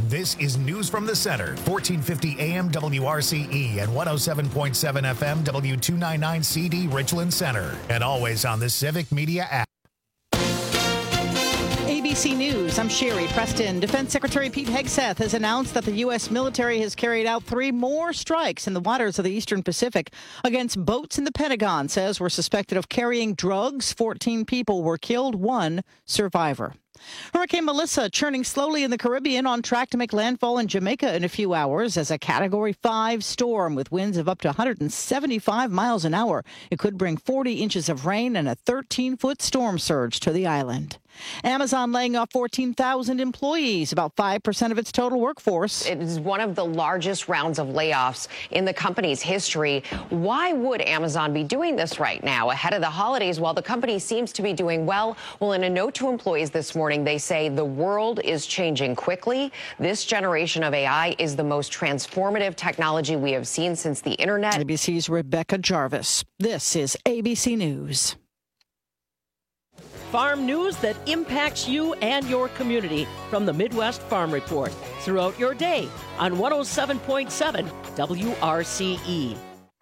This is News from the Center, 1450 AM WRCE and 107.7 FM W299 CD Richland Center, and always on the Civic Media app. ABC News, I'm Sherry Preston. Defense Secretary Pete Hegseth has announced that the U.S. military has carried out 3 more strikes in the waters of the Eastern Pacific against boats in the Pentagon says were suspected of carrying drugs. 14 people were killed, 1 survivor. Hurricane Melissa churning slowly in the Caribbean, on track to make landfall in Jamaica in a few hours as a Category 5 storm with winds of up to 175 miles an hour. It could bring 40 inches of rain and a 13-foot storm surge to the island. Amazon laying off 14,000 employees, about 5% of its total workforce. It is one of the largest rounds of layoffs in the company's history. Why would Amazon be doing this right now, ahead of the holidays, while the company seems to be doing well? Well, in a note to employees this morning, they say the world is changing quickly. This generation of AI is the most transformative technology we have seen since the internet. ABC's Rebecca Jarvis. This is ABC News. Farm news that impacts you and your community from the Midwest Farm Report throughout your day on 107.7 WRCE.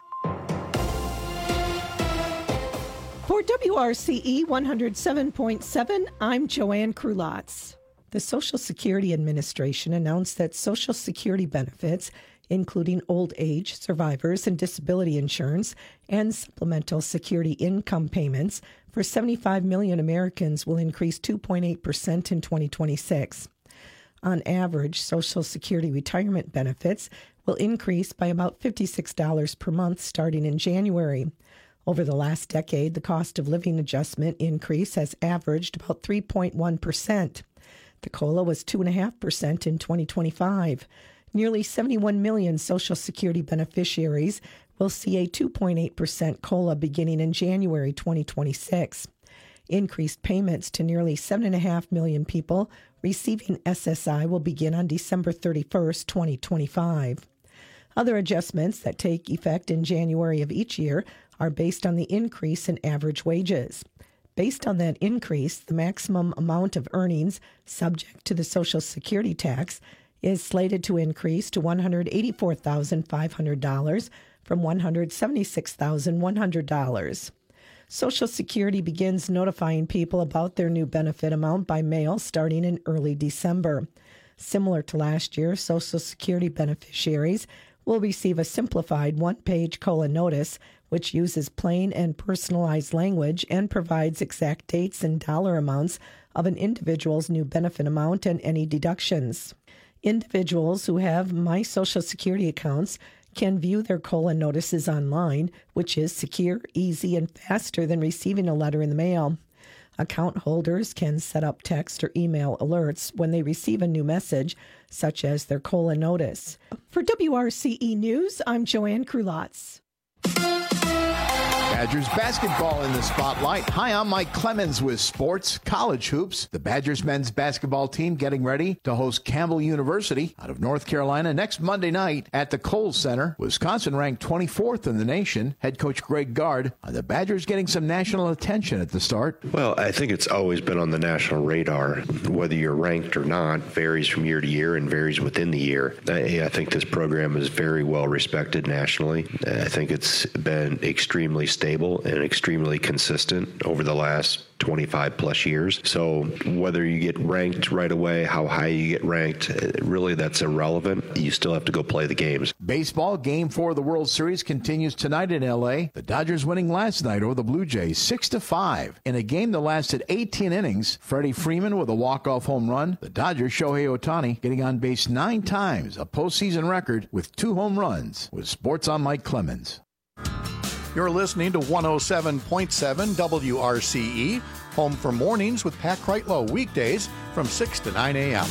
For WRCE 107.7, I'm Joanne Krulotz. The Social Security Administration announced that Social Security benefits, including old age, survivors, and disability insurance, and supplemental security income payments for 75 million Americans will increase 2.8% in 2026. On average, Social Security retirement benefits will increase by about $56 per month starting in January. Over the last decade, the cost of living adjustment increase has averaged about 3.1%. The COLA was 2.5% in 2025. Nearly 71 million Social Security beneficiaries will see a 2.8% COLA beginning in January 2026. Increased payments to nearly 7.5 million people receiving SSI will begin on December 31st, 2025. Other adjustments that take effect in January of each year are based on the increase in average wages. Based on that increase, the maximum amount of earnings subject to the Social Security tax is slated to increase to $184,500 from $176,100. Social Security begins notifying people about their new benefit amount by mail starting in early December. Similar to last year, Social Security beneficiaries will receive a simplified one-page COLA notice, which uses plain and personalized language and provides exact dates and dollar amounts of an individual's new benefit amount and any deductions. Individuals who have My Social Security accounts can view their COLA notices online, which is secure, easy, and faster than receiving a letter in the mail. Account holders can set up text or email alerts when they receive a new message, such as their COLA notice. For WRCE News, I'm Joanne Krulotz. Badgers basketball in the spotlight. Hi, I'm Mike Clemens with sports, college hoops. The Badgers men's basketball team getting ready to host Campbell University out of North Carolina next Monday night at the Kohl Center. Wisconsin ranked 24th in the nation. Head coach Greg Gard. Are the Badgers getting some national attention at the start? Well, I think it's always been on the national radar. Whether you're ranked or not varies from year to year and varies within the year. I think this program is very well respected nationally. I think it's been extremely stable and extremely consistent over the last 25 plus years. So whether you get ranked right away, how high you get ranked, really that's irrelevant. You still have to go play the games. Baseball, Game 4 of the World Series continues tonight in L.A. The Dodgers winning last night over the Blue Jays 6-5. In a game that lasted 18 innings, Freddie Freeman with a walk-off home run. The Dodgers' Shohei Ohtani getting on base 9 times, a postseason record with 2 home runs. With Sports, I'm Mike Clemens. You're listening to 107.7 WRCE, home for mornings with Pat Kreitlow, weekdays from 6 to 9 a.m.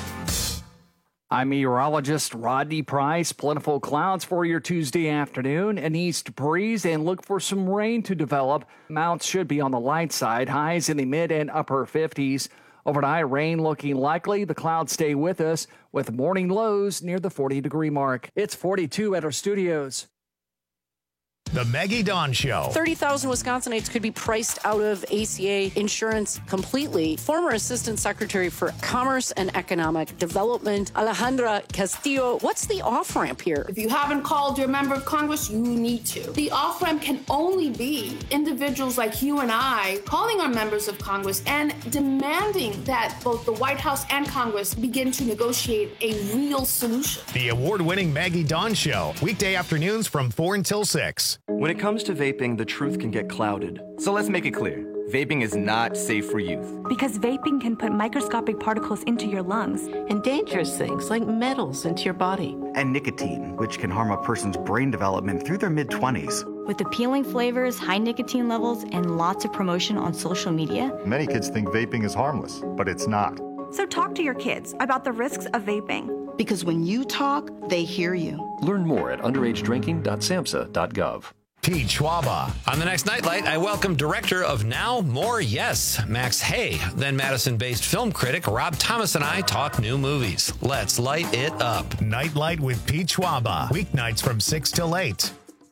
I'm meteorologist Rodney Price. Plentiful clouds for your Tuesday afternoon. An east breeze and look for some rain to develop. Amounts should be on the light side. Highs in the mid and upper 50s. Overnight rain looking likely. The clouds stay with us with morning lows near the 40-degree mark. It's 42 at our studios. The Maggie Dawn Show. 30,000 Wisconsinites could be priced out of ACA insurance completely. Former Assistant Secretary for Commerce and Economic Development, Alejandra Castillo, what's the off-ramp here? If you haven't called your member of Congress, you need to. The off-ramp can only be individuals like you and I calling our members of Congress and demanding that both the White House and Congress begin to negotiate a real solution. The award-winning Maggie Dawn Show. Weekday afternoons from 4 until 6. When it comes to vaping, the truth can get clouded. So let's make it clear. Vaping is not safe for youth. Because vaping can put microscopic particles into your lungs. And dangerous things like metals into your body. And nicotine, which can harm a person's brain development through their mid-20s. With appealing flavors, high nicotine levels, and lots of promotion on social media. Many kids think vaping is harmless, but it's not. So talk to your kids about the risks of vaping. Because when you talk, they hear you. Learn more at underagedrinking.samhsa.gov. Pete Schwaba. On the next Nightlight, I welcome director of Now More Yes, Max Hay. Then Madison-based film critic Rob Thomas and I talk new movies. Let's light it up. Nightlight with Pete Schwaba. Weeknights from 6 till 8.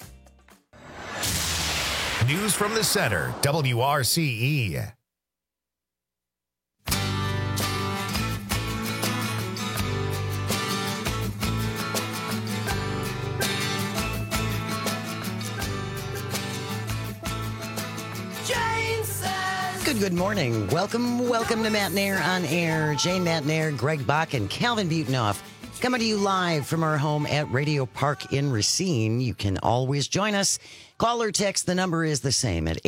News from the center, WRCE. Good morning. Welcome to Matt Nair on Air. Jane Matt Nair, Greg Bach, and Calvin Butenhoff coming to you live from our home at Radio Park in Racine. You can always join us. Call or text. The number is the same at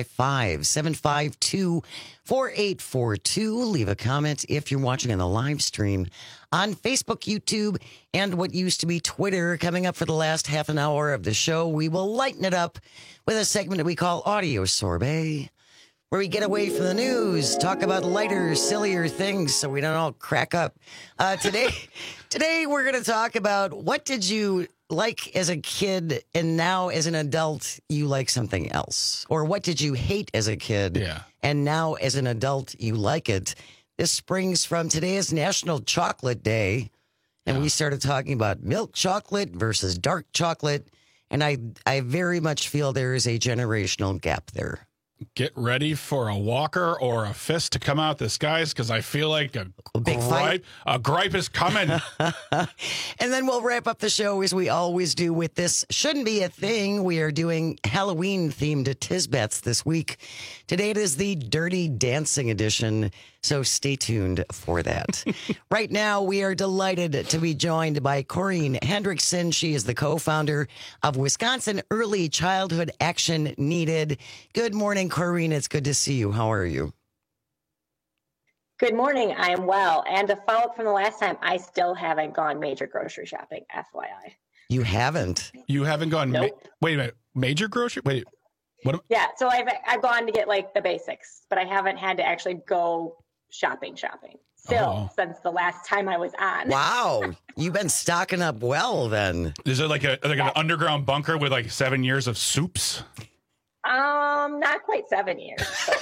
855-752-4842. Leave a comment if you're watching on the live stream on Facebook, YouTube, and what used to be Twitter. Coming up for the last half an hour of the show, we will lighten it up with a segment that we call Audio Sorbet, where we get away from the news, talk about lighter, sillier things so we don't all crack up. Today we're going to talk about what did you like as a kid and now as an adult you like something else? Or what did you hate as a kid and now as an adult you like it? This springs from today is National Chocolate Day, and we started talking about milk chocolate versus dark chocolate, and I very much feel there is a generational gap there. Get ready for a walker or a fist to come out the skies, because I feel like a gripe is coming. And then we'll wrap up the show as we always do with this shouldn't be a thing. We are doing Halloween-themed Tisbets this week. Today it is the Dirty Dancing edition, so stay tuned for that. Right now, we are delighted to be joined by Corinne Hendrickson. She is the co-founder of Wisconsin Early Childhood Action Needed. Good morning, Corinne. It's good to see you. How are you? Good morning. I am well. And to follow up from the last time, I still haven't gone major grocery shopping, FYI. You haven't? You haven't gone? Nope. Wait a minute. Major grocery? Wait. What? Yeah. So I've gone to get like the basics, but I haven't had to actually go shopping still since the last time I was on. Wow. You've been stocking up well then. Is it like an underground bunker with like 7 years of soups? Not quite 7 years.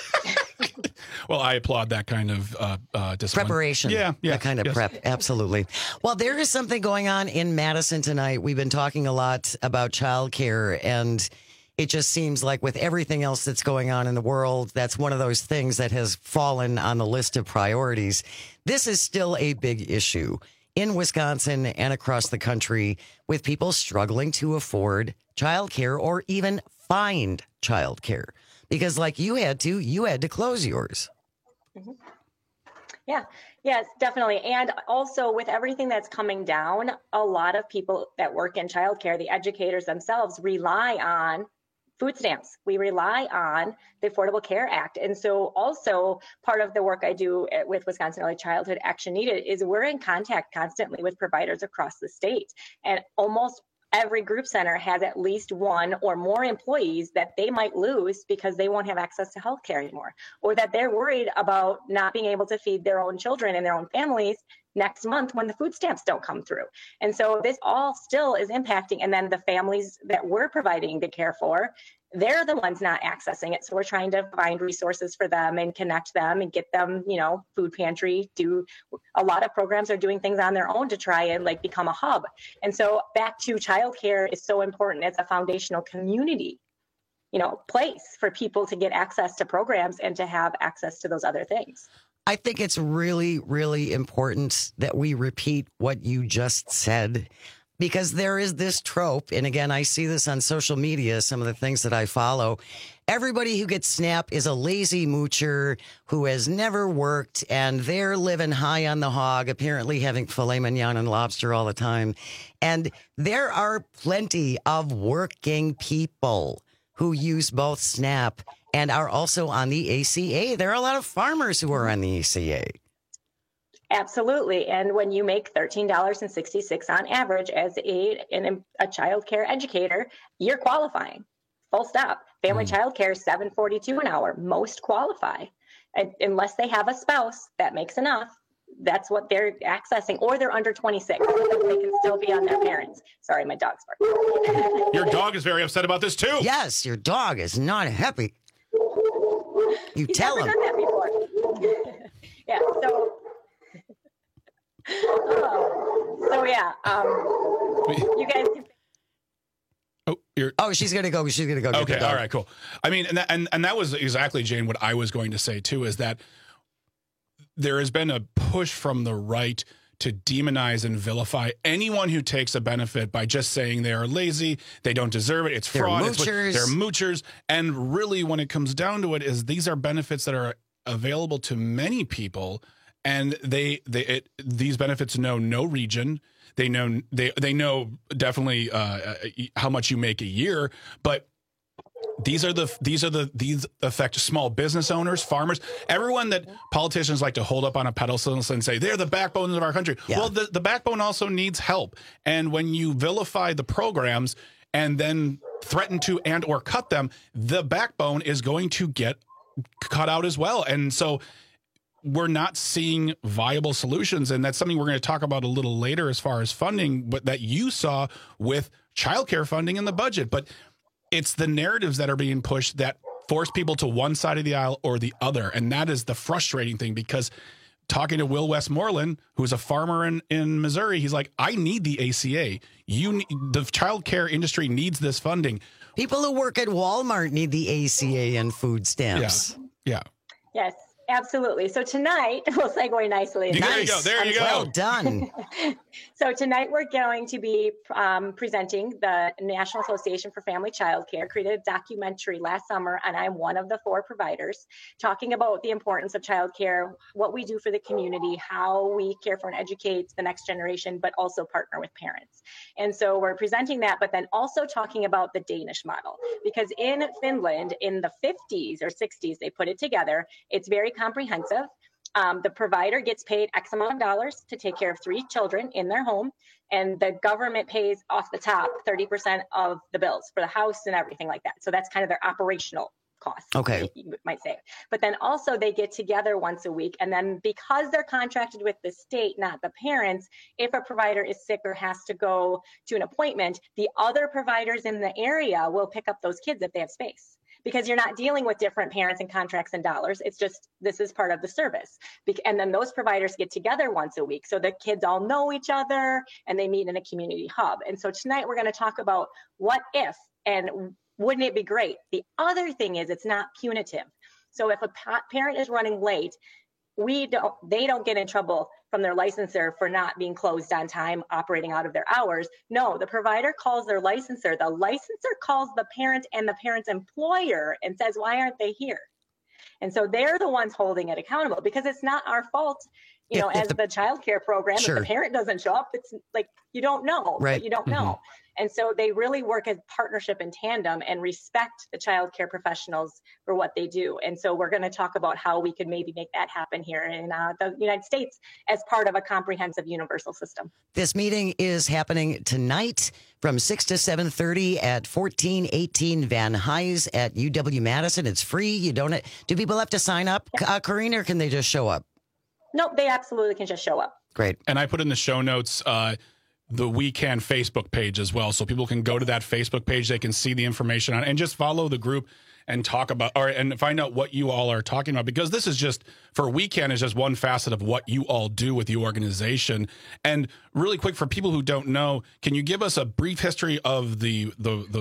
Well, I applaud that kind of discipline. Preparation. Yeah. That kind of prep. Absolutely. Well, there is something going on in Madison tonight. We've been talking a lot about childcare, and it just seems like with everything else that's going on in the world, that's one of those things that has fallen on the list of priorities. This is still a big issue in Wisconsin and across the country, with people struggling to afford childcare or even find childcare. Because like you had to close yours. Mm-hmm. Yeah, yes, definitely. And also with everything that's coming down, a lot of people that work in childcare, the educators themselves, rely on food stamps. We rely on the Affordable Care Act. And so also part of the work I do with Wisconsin Early Childhood Action Needed is we're in contact constantly with providers across the state. And almost every group center has at least one or more employees that they might lose because they won't have access to healthcare anymore, or that they're worried about not being able to feed their own children and their own families next month when the food stamps don't come through. And so this all still is impacting. And then the families that we're providing the care for, they're the ones not accessing it. So we're trying to find resources for them and connect them and get them, food pantry, do a lot of programs are doing things on their own to try and like become a hub. And so back to childcare is so important. It's a foundational community, place for people to get access to programs and to have access to those other things. I think it's really, really important that we repeat what you just said, because there is this trope. And again, I see this on social media, some of the things that I follow. Everybody who gets SNAP is a lazy moocher who has never worked, and they're living high on the hog, apparently having filet mignon and lobster all the time. And there are plenty of working people who use both SNAP and are also on the ACA. There are a lot of farmers who are on the ACA. Absolutely. And when you make $13.66 on average as a child care educator, you're qualifying. Full stop. Family child care is $7.42 an hour. Most qualify. And unless they have a spouse that makes enough, that's what they're accessing, or they're under 26. So they can still be on their parents. Sorry, my dog's barking. Your dog is very upset about this too. Yes, your dog is not happy. You He's tell never him. done that before. Yeah. So you guys can. Oh, she's gonna go. She's gonna go. Get Okay. the dog. All right. Cool. I mean, and that was exactly, Jane, what I was going to say too, is that there has been a push from the right to demonize and vilify anyone who takes a benefit by just saying they are lazy, they don't deserve it, it's fraud, they're moochers. And really, when it comes down to it, is these are benefits that are available to many people, and these benefits know no region. They know definitely how much you make a year, but these affect small business owners, farmers, everyone that politicians like to hold up on a pedestal and say they're the backbone of our country. Yeah. Well, the backbone also needs help. And when you vilify the programs and then threaten to and or cut them, the backbone is going to get cut out as well. And so we're not seeing viable solutions. And that's something we're going to talk about a little later as far as funding, but that you saw with childcare funding in the budget. But it's the narratives that are being pushed that force people to one side of the aisle or the other. And that is the frustrating thing, because talking to Will Westmoreland, who's a farmer in Missouri, he's like, I need the ACA. The child care industry needs this funding. People who work at Walmart need the ACA and food stamps. Yeah. Yes. Absolutely. So tonight, we'll segue nicely. There you go. There you go. Well done. So tonight we're going to be presenting the National Association for Family Child Care created a documentary last summer, and I'm one of the 4 providers, talking about the importance of child care, what we do for the community, how we care for and educate the next generation, but also partner with parents. And so we're presenting that, but then also talking about the Danish model, because in Finland in the 50s or 60s, they put it together. It's very comprehensive. The provider gets paid X amount of dollars to take care of 3 children in their home, and the government pays off the top 30% of the bills for the house and everything like that. So that's kind of their operational costs, okay, you might say. But then also they get together once a week, and then because they're contracted with the state, not the parents, if a provider is sick or has to go to an appointment, the other providers in the area will pick up those kids if they have space. Because you're not dealing with different parents and contracts and dollars. It's just, this is part of the service. And then those providers get together once a week. So the kids all know each other and they meet in a community hub. And so tonight we're going to talk about what if, and wouldn't it be great? The other thing is it's not punitive. So if a parent is running late, they don't get in trouble from their licensor for not being closed on time, operating out of their hours. No, the provider calls their licensor. The licensor calls the parent and the parent's employer and says, why aren't they here? And so they're the ones holding it accountable, because it's not our fault, as the child care program, sure, if the parent doesn't show up, it's like, you don't know, right, but you don't know. And so they really work as partnership in tandem and respect the child care professionals for what they do. And so we're going to talk about how we could maybe make that happen here in the United States as part of a comprehensive universal system. This meeting is happening tonight from 6 to 7:30 at 1418 Van Nuys at UW-Madison. It's free. Do people have to sign up, Corinne, or can they just show up? No, they absolutely can just show up. Great. And I put in the show notes the We Can Facebook page as well. So people can go to that Facebook page. They can see the information on it and just follow the group and talk about and find out what you all are talking about, because this is just for We Can is just one facet of what you all do with the organization. And really quick, for people who don't know, can you give us a brief history of the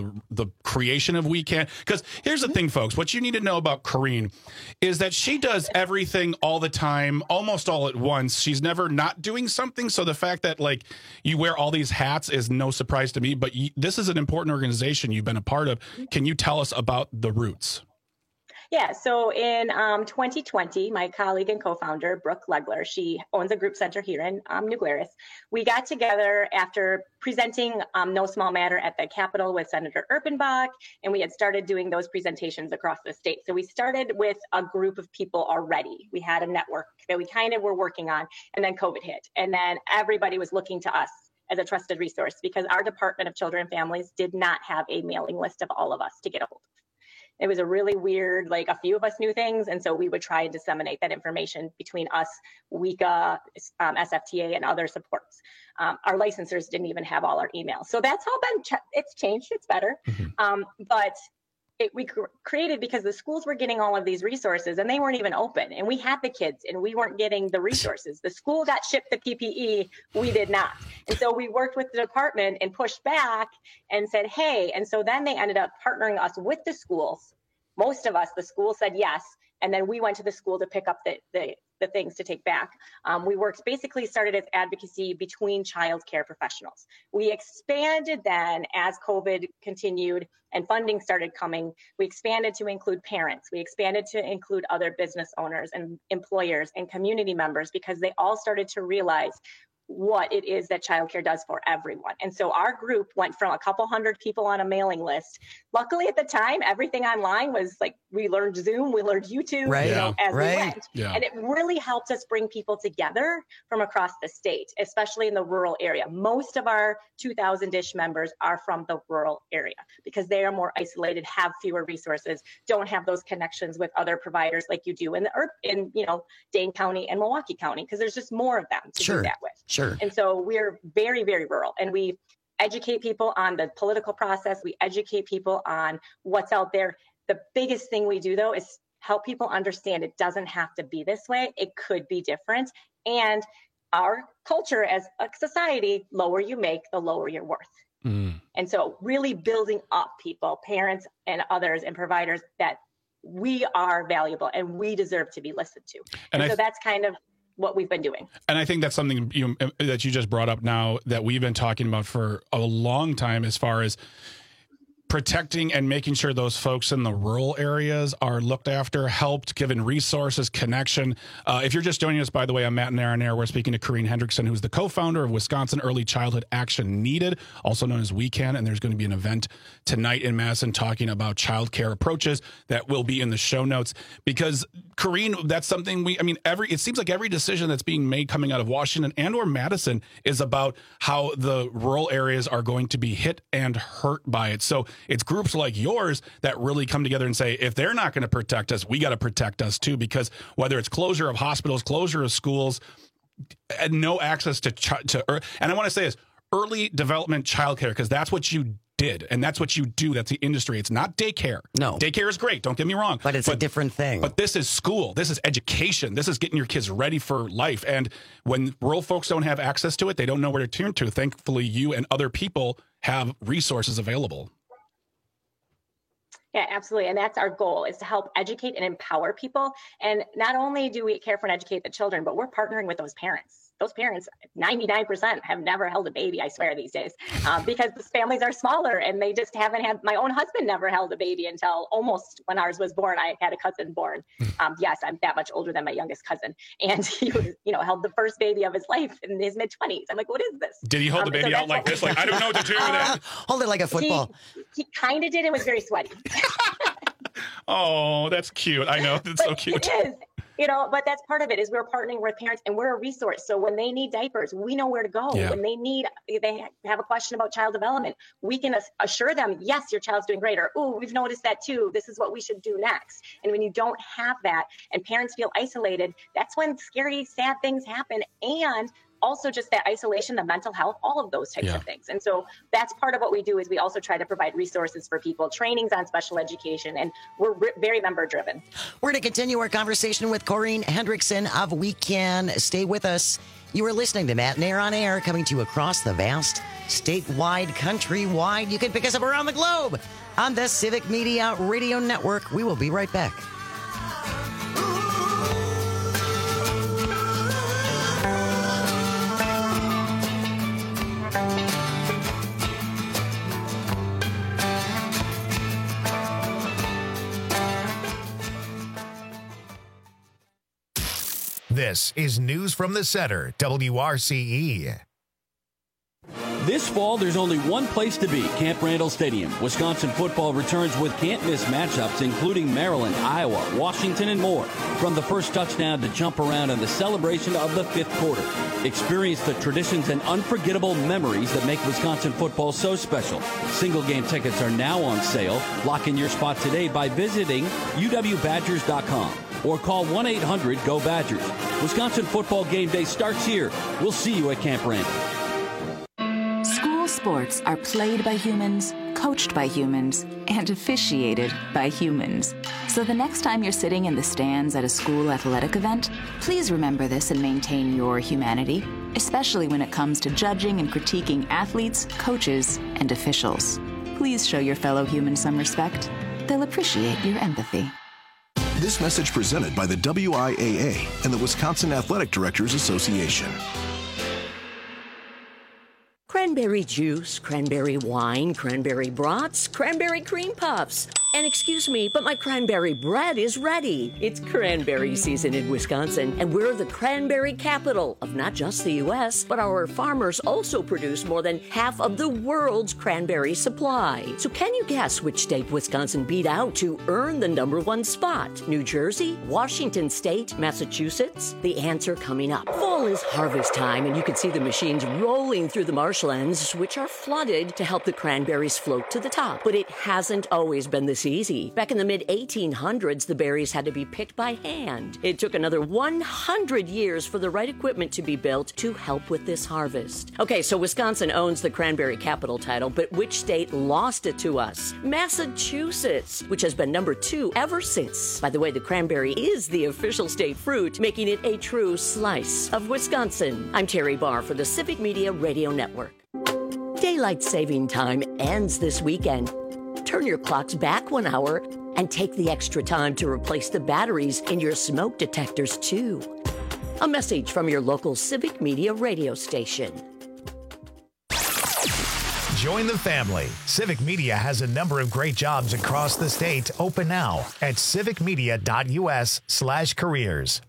creation of We Can? Because here's the thing, folks, what you need to know about Corrine is that she does everything all the time, almost all at once. She's never not doing something. So the fact that like you wear all these hats is no surprise to me, but this is an important organization you've been a part of. Can you tell us about the roots? Yeah, so in 2020, my colleague and co-founder, Brooke Legler, she owns a group center here in New Glarus. We got together after presenting No Small Matter at the Capitol with Senator Erpenbach, and we had started doing those presentations across the state. So we started with a group of people already. We had a network that we kind of were working on, and then COVID hit. And then everybody was looking to us as a trusted resource because our Department of Children and Families did not have a mailing list of all of us to get a hold of. It was a really weird, like a few of us knew things. And so we would try and disseminate that information between us, WICA, SFTA, and other supports. Our licensors didn't even have all our emails. So that's all it's changed, it's better. But we created because the schools were getting all of these resources and they weren't even open. And we had the kids and we weren't getting the resources. The school got shipped the PPE, we did not. And so we worked with the department and pushed back and said, hey, and so then they ended up partnering us with the schools. Most of us, the school said yes. And then we went to the school to pick up the things to take back. We basically started as advocacy between child care professionals. We expanded then as COVID continued and funding started coming. We expanded to include parents. We expanded to include other business owners and employers and community members because they all started to realize what it is that childcare does for everyone. And so our group went from a couple hundred people on a mailing list. Luckily at the time, everything online was like, we learned Zoom, we learned YouTube, as we went. Yeah. And it really helped us bring people together from across the state, especially in the rural area. Most of our 2,000-ish members are from the rural area because they are more isolated, have fewer resources, don't have those connections with other providers like you do in Dane County and Milwaukee County, because there's just more of them to do that with. Sure. And so we're very, very rural, and we educate people on the political process. We educate people on what's out there. The biggest thing we do, though, is help people understand it doesn't have to be this way. It could be different. And our culture as a society, lower you make, the lower your worth. And so really building up people, parents and others and providers, that we are valuable and we deserve to be listened to. And so that's kind of what we've been doing. And I think that's something that you just brought up now that we've been talking about for a long time, as far as protecting and making sure those folks in the rural areas are looked after, helped, given resources, connection. If you're just joining us, by the way, I'm Matt Nairnair. We're speaking to Corrine Hendrickson, who's the co-founder of Wisconsin Early Childhood Action Needed, also known as We Can. And there's going to be an event tonight in Madison talking about childcare approaches that will be in the show notes. Because Corrine, that's something it seems like every decision that's being made coming out of Washington and or Madison is about how the rural areas are going to be hit and hurt by it. So it's groups like yours that really come together and say, if they're not going to protect us, we got to protect us too, because whether it's closure of hospitals, closure of schools, and no access to and I want to say is early development childcare, because that's what you did and that's what you do. That's the industry. It's not daycare. No, daycare is great. Don't get me wrong, but it's a different thing. But this is school. This is education. This is getting your kids ready for life. And when rural folks don't have access to it, they don't know where to turn to. Thankfully, you and other people have resources available. Yeah, absolutely. And that's our goal, is to help educate and empower people. And not only do we care for and educate the children, but we're partnering with those parents. Those parents, 99% have never held a baby, I swear, these days, because the families are smaller and they just haven't had. My own husband never held a baby until almost when ours was born. I had a cousin born. Yes, I'm that much older than my youngest cousin. And he was, held the first baby of his life in his mid-20s. I'm like, what is this? Did he hold the baby out like this? Like, I don't know what to do with it. Hold it like a football. He kind of did. It was very sweaty. Oh, that's cute. I know. It's so cute. It is. But that's part of it, is we're partnering with parents and we're a resource. So when they need diapers, we know where to go. Yeah. When they have a question about child development, we can assure them, yes, your child's doing great. Or, oh, we've noticed that too. This is what we should do next. And when you don't have that and parents feel isolated, that's when scary, sad things happen. And also just that isolation, the mental health, all of those types of things. And so that's part of what we do is we also try to provide resources for people, trainings on special education, and we're very member driven. We're going to continue our conversation with Corinne Hendrickson of We Can. Stay with us. You are listening to Matt and Air on Air, coming to you across the vast, statewide, countrywide. You can pick us up around the globe on the Civic Media Radio Network. We will be right back. This is News from the Center, WRCE. This fall, there's only one place to be, Camp Randall Stadium. Wisconsin football returns with can't-miss matchups, including Maryland, Iowa, Washington, and more. From the first touchdown to jump around and the celebration of the fifth quarter. Experience the traditions and unforgettable memories that make Wisconsin football so special. Single-game tickets are now on sale. Lock in your spot today by visiting uwbadgers.com or call 1-800-GO-BADGERS. Wisconsin football game day starts here. We'll see you at Camp Randall. School sports are played by humans, coached by humans, and officiated by humans. So the next time you're sitting in the stands at a school athletic event, please remember this and maintain your humanity, especially when it comes to judging and critiquing athletes, coaches, and officials. Please show your fellow humans some respect. They'll appreciate your empathy. This message presented by the WIAA and the Wisconsin Athletic Directors Association. Cranberry juice, cranberry wine, cranberry brats, cranberry cream puffs. And excuse me, but my cranberry bread is ready. It's cranberry season in Wisconsin, and we're the cranberry capital of not just the U.S., but our farmers also produce more than half of the world's cranberry supply. So can you guess which state Wisconsin beat out to earn the #1 spot? New Jersey, Washington State, Massachusetts? The answer coming up. Fall is harvest time, and you can see the machines rolling through the marshlands, which are flooded to help the cranberries float to the top. But it hasn't always been this easy. Back in the mid-1800s, the berries had to be picked by hand. It took another 100 years for the right equipment to be built to help with this harvest. Okay, so Wisconsin owns the cranberry capital title, but which state lost it to us? Massachusetts, which has been #2 ever since. By the way, the cranberry is the official state fruit, making it a true slice of Wisconsin. I'm Terry Barr for the Civic Media Radio Network. Daylight saving time ends this weekend. Turn your clocks back 1 hour and take the extra time to replace the batteries in your smoke detectors, too. A message from your local Civic Media radio station. Join the family. Civic Media has a number of great jobs across the state open now at civicmedia.us/careers.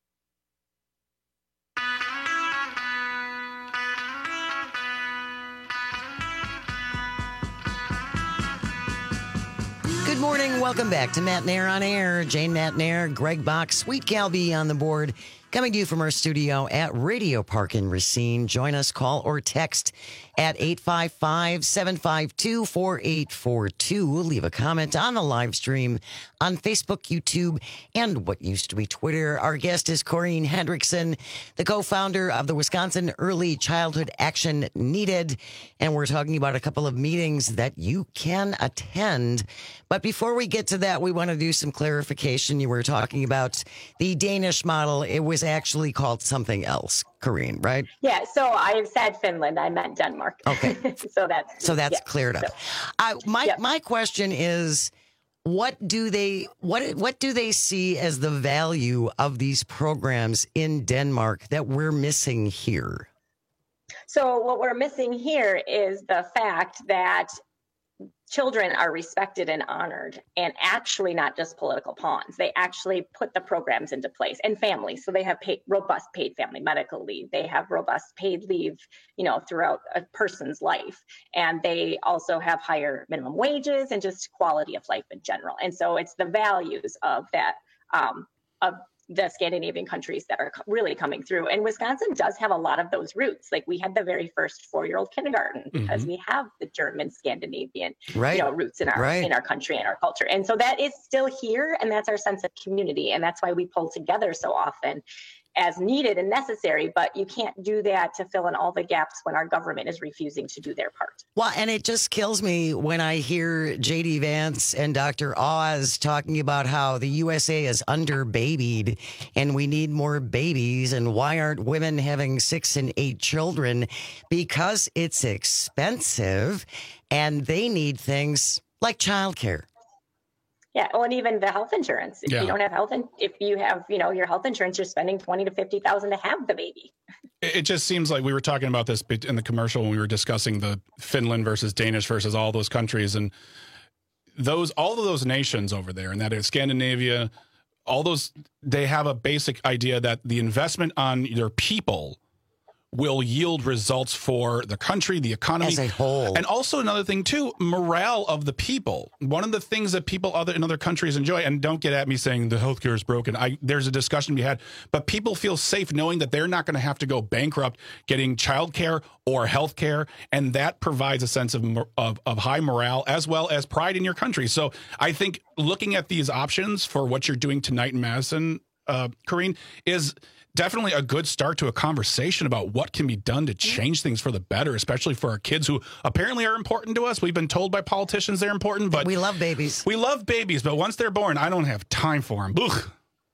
Good morning. Welcome back to Matt and Air on Air. Jane Matt and Air, Greg Bach, Sweet Calby on the board. Coming to you from our studio at Radio Park in Racine. Join us, call or text at 855-752-4842. Leave a comment on the live stream on Facebook, YouTube, and what used to be Twitter. Our guest is Corinne Hendrickson, the co-founder of the Wisconsin Early Childhood Action Needed. And we're talking about a couple of meetings that you can attend. But before we get to that, we want to do some clarification. You were talking about the Danish model. It was actually called something else, Corinne, right? Yeah, so I said Finland. I meant Denmark. Okay. so that's cleared up. My question is, what do they see as the value of these programs in Denmark that we're missing here? So what we're missing here is the fact that children are respected and honored, and actually not just political pawns. They actually put the programs into place, and families. So they have robust paid family medical leave. They have robust paid leave, throughout a person's life. And they also have higher minimum wages and just quality of life in general. And so it's the values of that, of the Scandinavian countries that are really coming through. And Wisconsin does have a lot of those roots. Like we had the very first 4-year-old kindergarten because we have the German Scandinavian roots in our country and our culture. And so that is still here, and that's our sense of community. And that's why we pull together so often as needed and necessary, but you can't do that to fill in all the gaps when our government is refusing to do their part. Well, and it just kills me when I hear J.D. Vance and Dr. Oz talking about how the USA is under-babied and we need more babies, and why aren't women having 6 and 8 children? Because it's expensive and they need things like childcare. Yeah, well, and even the health insurance. If you don't have if you have, your health insurance, you're spending $20,000 to $50,000 to have the baby. It just seems like we were talking about this in the commercial when we were discussing the Finland versus Danish versus all those countries, and all of those nations over there, and that is Scandinavia, all those, they have a basic idea that the investment on their people will yield results for the country, the economy as a whole. And also another thing too, morale of the people. One of the things that people in other countries enjoy, and don't get at me saying the healthcare is broken. There's a discussion we had, but people feel safe knowing that they're not going to have to go bankrupt getting childcare or healthcare, and that provides a sense of high morale as well as pride in your country. So I think looking at these options for what you're doing tonight in Madison, Corrine, is definitely a good start to a conversation about what can be done to change things for the better, especially for our kids who apparently are important to us. We've been told by politicians they're important, but we love babies. We love babies, but once they're born, I don't have time for them. Ugh.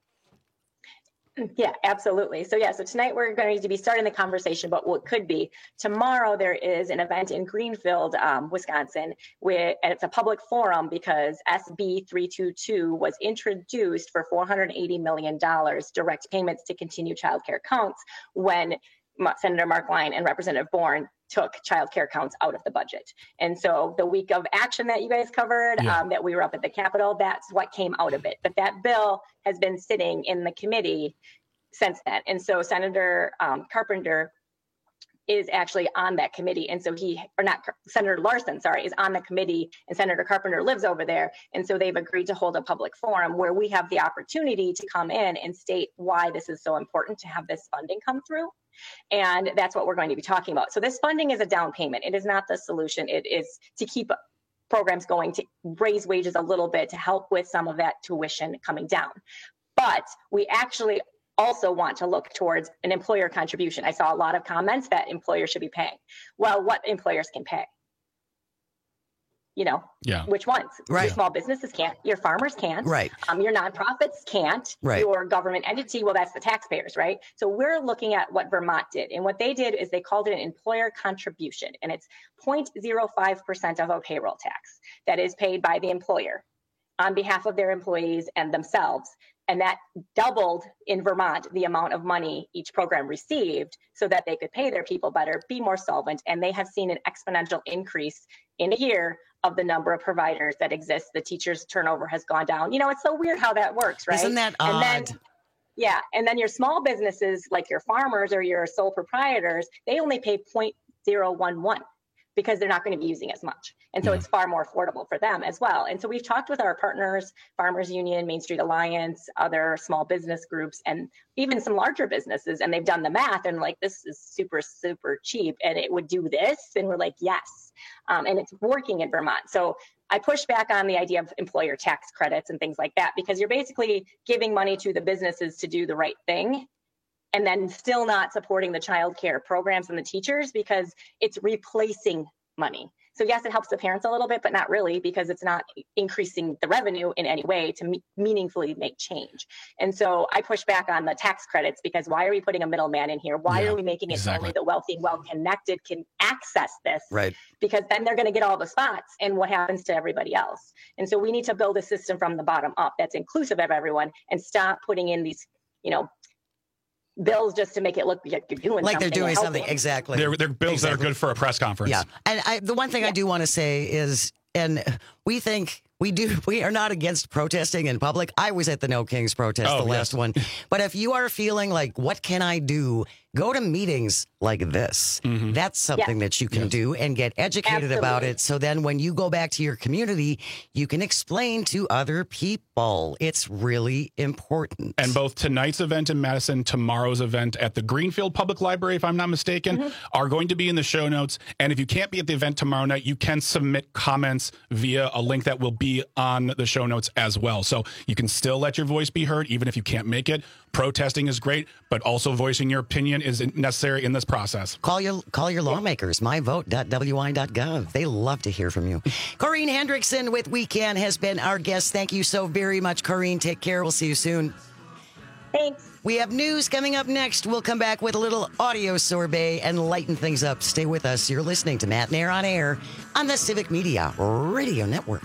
Yeah, absolutely. So tonight we're going to be starting the conversation about what could be. Tomorrow there is an event in Greenfield, Wisconsin, and it's a public forum because SB 322 was introduced for $480 million direct payments to continue child care counts when Senator Mark Lyon and Representative Bourne took child care counts out of the budget. And so the week of action that you guys covered, that we were up at the Capitol, that's what came out of it. But that bill has been sitting in the committee since then. And so Senator Carpenter is actually on that committee. And so Senator Larson, is on the committee, and Senator Carpenter lives over there. And so they've agreed to hold a public forum where we have the opportunity to come in and state why this is so important to have this funding come through. And that's what we're going to be talking about. So this funding is a down payment. It is not the solution. It is to keep programs going, to raise wages a little bit, to help with some of that tuition coming down. But we actually also want to look towards an employer contribution. I saw a lot of comments that employers should be paying. Well, what employers can pay? Which ones? Right. Your small businesses can't. Your farmers can't. Right. Your nonprofits can't. Right. Your government entity, well, that's the taxpayers, right? So we're looking at what Vermont did. And what they did is they called it an employer contribution. And it's 0.05% of a payroll tax that is paid by the employer on behalf of their employees and themselves. And that doubled in Vermont the amount of money each program received so that they could pay their people better, be more solvent. And they have seen an exponential increase in a year of the number of providers that exist. The teachers' turnover has gone down. It's so weird how that works, right? Isn't that odd? And then your small businesses, like your farmers or your sole proprietors, they only pay 0.011 because they're not going to be using as much. And so it's far more affordable for them as well. And so we've talked with our partners, Farmers Union, Main Street Alliance, other small business groups, and even some larger businesses. And they've done the math and this is super, super cheap. And it would do this. And we're like, yes. And it's working in Vermont. So I push back on the idea of employer tax credits and things like that, because you're basically giving money to the businesses to do the right thing, and then still not supporting the child care programs and the teachers because it's replacing money. So yes, it helps the parents a little bit, but not really, because it's not increasing the revenue in any way to meaningfully make change. And so I push back on the tax credits, because why are we putting a middleman in here? Why are we making it only the wealthy and well-connected can access this? Right. Because then they're going to get all the spots, and what happens to everybody else? And so we need to build a system from the bottom up that's inclusive of everyone, and stop putting in these, bills just to make it look like you're doing like something. They're doing something. Exactly. They're bills that are good for a press conference. Yeah. And the one thing I do want to say is, and we are not against protesting in public. I was at the No Kings protest, last one. But if you are feeling like, what can I do? Go to meetings like this. Mm-hmm. That's something that you can do and get educated about it. So then when you go back to your community, you can explain to other people. It's really important. And both tonight's event in Madison, tomorrow's event at the Greenfield Public Library, if I'm not mistaken, are going to be in the show notes. And if you can't be at the event tomorrow night, you can submit comments via a link that will be be on the show notes as well. So you can still let your voice be heard, even if you can't make it. Protesting is great, but also voicing your opinion is necessary in this process. Call your lawmakers, myvote.wi.gov. They love to hear from you. Corrine Hendrickson with Weekend has been our guest. Thank you so very much, Corrine. Take care. We'll see you soon. Thanks. We have news coming up next. We'll come back with a little audio sorbet and lighten things up. Stay with us. You're listening to Matt Nair on Air on the Civic Media Radio Network.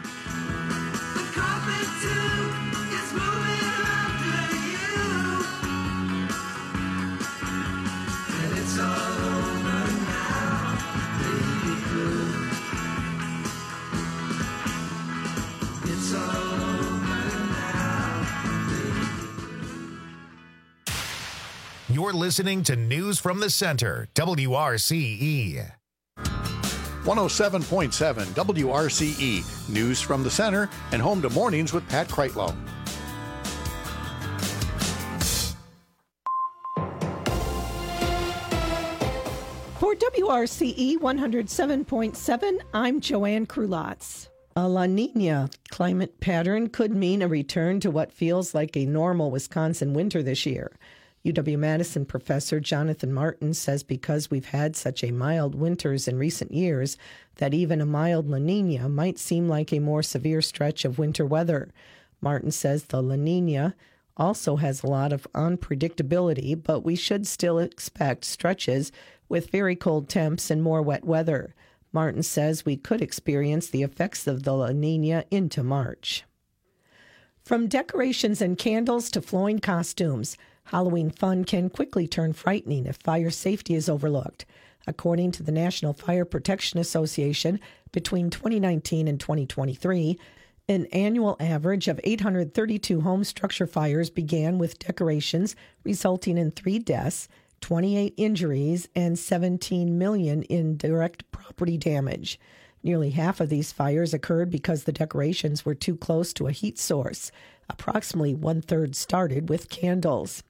You're listening to News from the Center, WRCE. 107.7 WRCE, News from the Center, and home to mornings with Pat Kreitlow. For WRCE 107.7, I'm Joanne Krulotz. A La Nina climate pattern could mean a return to what feels like a normal Wisconsin winter this year. UW-Madison professor Jonathan Martin says because we've had such a mild winters in recent years, that even a mild La Nina might seem like a more severe stretch of winter weather. Martin says the La Nina also has a lot of unpredictability, but we should still expect stretches with very cold temps and more wet weather. Martin says we could experience the effects of the La Nina into March. From decorations and candles to flowing costumes, Halloween fun can quickly turn frightening if fire safety is overlooked. According to the National Fire Protection Association, between 2019 and 2023, an annual average of 832 home structure fires began with decorations, resulting in 3 deaths, 28 injuries, and $17 million in direct property damage. Nearly half of these fires occurred because the decorations were too close to a heat source. Approximately 1/3 started with candles.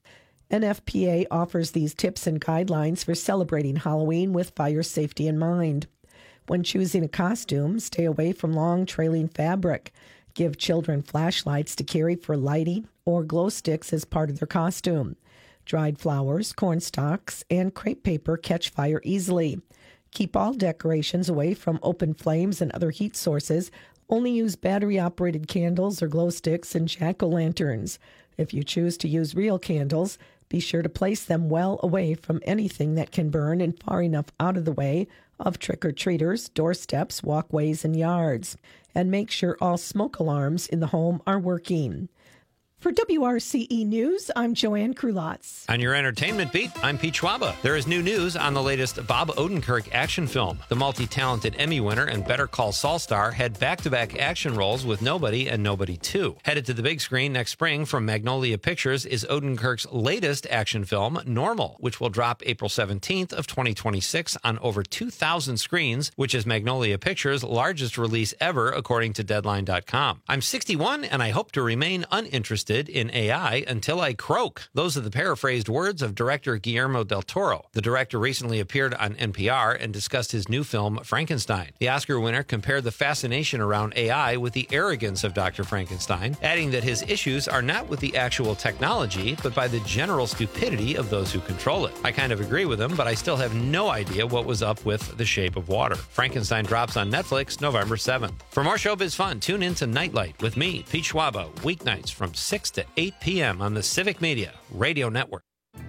NFPA offers these tips and guidelines for celebrating Halloween with fire safety in mind. When choosing a costume, stay away from long trailing fabric. Give children flashlights to carry for lighting or glow sticks as part of their costume. Dried flowers, corn stalks, and crepe paper catch fire easily. Keep all decorations away from open flames and other heat sources. Only use battery-operated candles or glow sticks and jack-o'-lanterns. If you choose to use real candles, be sure to place them well away from anything that can burn and far enough out of the way of trick-or-treaters, doorsteps, walkways, and yards. And make sure all smoke alarms in the home are working. For WRCE News, I'm Joanne Krulotz. On your entertainment beat, I'm Pete Schwaba. There is new news on the latest Bob Odenkirk action film. The multi-talented Emmy winner and Better Call Saul star had back-to-back action roles with Nobody and Nobody 2. Headed to the big screen next spring from Magnolia Pictures is Odenkirk's latest action film, Normal, which will drop April 17th of 2026 on over 2,000 screens, which is Magnolia Pictures' largest release ever, according to Deadline.com. I'm 61 and I hope to remain uninterested in AI until I croak. Those are the paraphrased words of director Guillermo del Toro. The director recently appeared on NPR and discussed his new film, Frankenstein. The Oscar winner compared the fascination around AI with the arrogance of Dr. Frankenstein, adding that his issues are not with the actual technology, but by the general stupidity of those who control it. I kind of agree with him, but I still have no idea what was up with The Shape of Water. Frankenstein drops on Netflix November 7th. For more showbiz fun, tune in to Nightlight with me, Pete Schwaba, weeknights from 6 to 8 p.m. on the Civic Media Radio Network.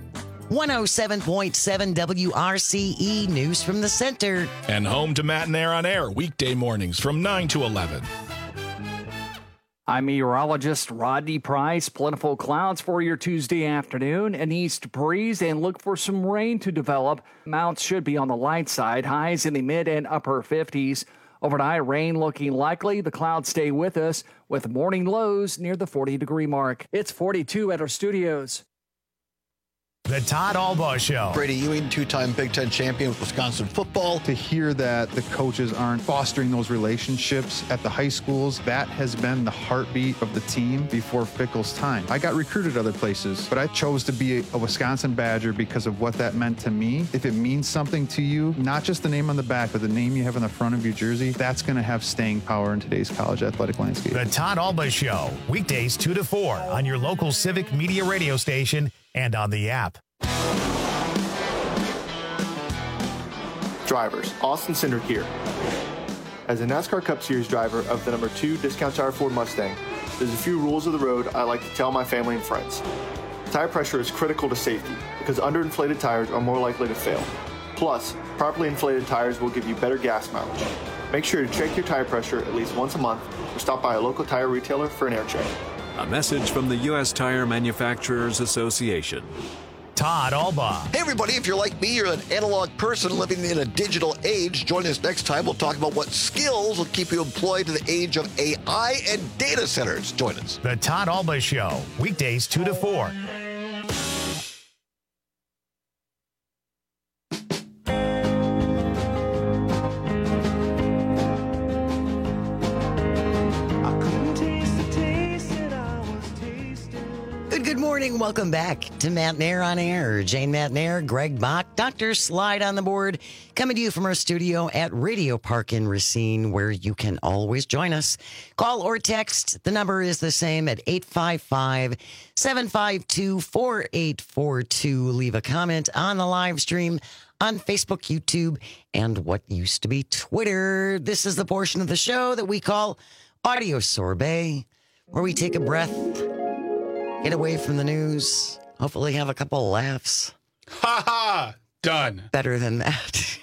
107.7 WRCE, News from the Center. And home to Matt Nair on Air, weekday mornings from 9 to 11. I'm meteorologist Rodney Price. Plentiful clouds for your Tuesday afternoon. An east breeze and look for some rain to develop. Mounts should be on the light side. Highs in the mid and upper 50s. Overnight rain looking likely. The clouds stay with us with morning lows near the 40-degree mark. It's 42 at our studios. The Todd Albaugh Show. Brady Ewing, two-time Big Ten champion with Wisconsin football. To hear that the coaches aren't fostering those relationships at the high schools, that has been the heartbeat of the team before Fickell's time. I got recruited other places, but I chose to be a Wisconsin Badger because of what that meant to me. If it means something to you, not just the name on the back, but the name you have on the front of your jersey, that's going to have staying power in today's college athletic landscape. The Todd Albaugh Show, weekdays 2 to 4 on your local Civic Media radio station and on the app. Drivers, Austin Cindric here. As a NASCAR Cup Series driver of the number 2 Discount Tire Ford Mustang, there's a few rules of the road I like to tell my family and friends. Tire pressure is critical to safety because underinflated tires are more likely to fail. Plus, properly inflated tires will give you better gas mileage. Make sure to check your tire pressure at least once a month or stop by a local tire retailer for an air check. A message from the U.S. Tire Manufacturers Association. Todd Albaugh. Hey everybody, if you're like me, you're an analog person living in a digital age, join us next time. We'll talk about what skills will keep you employed in the age of AI and data centers. Join us. The Todd Albaugh Show, weekdays 2 to 4. Good morning. Welcome back to Matt Nair on Air. Jane Matt Nair, Greg Bach, Dr. Slide on the board, coming to you from our studio at Radio Park in Racine, where you can always join us. Call or text. The number is the same at 855-752-4842. Leave a comment on the live stream on Facebook, YouTube, and what used to be Twitter. This is the portion of the show that we call Audio Sorbet, where we take a breath, get away from the news, hopefully have a couple of laughs. Ha ha! Done. Better than that.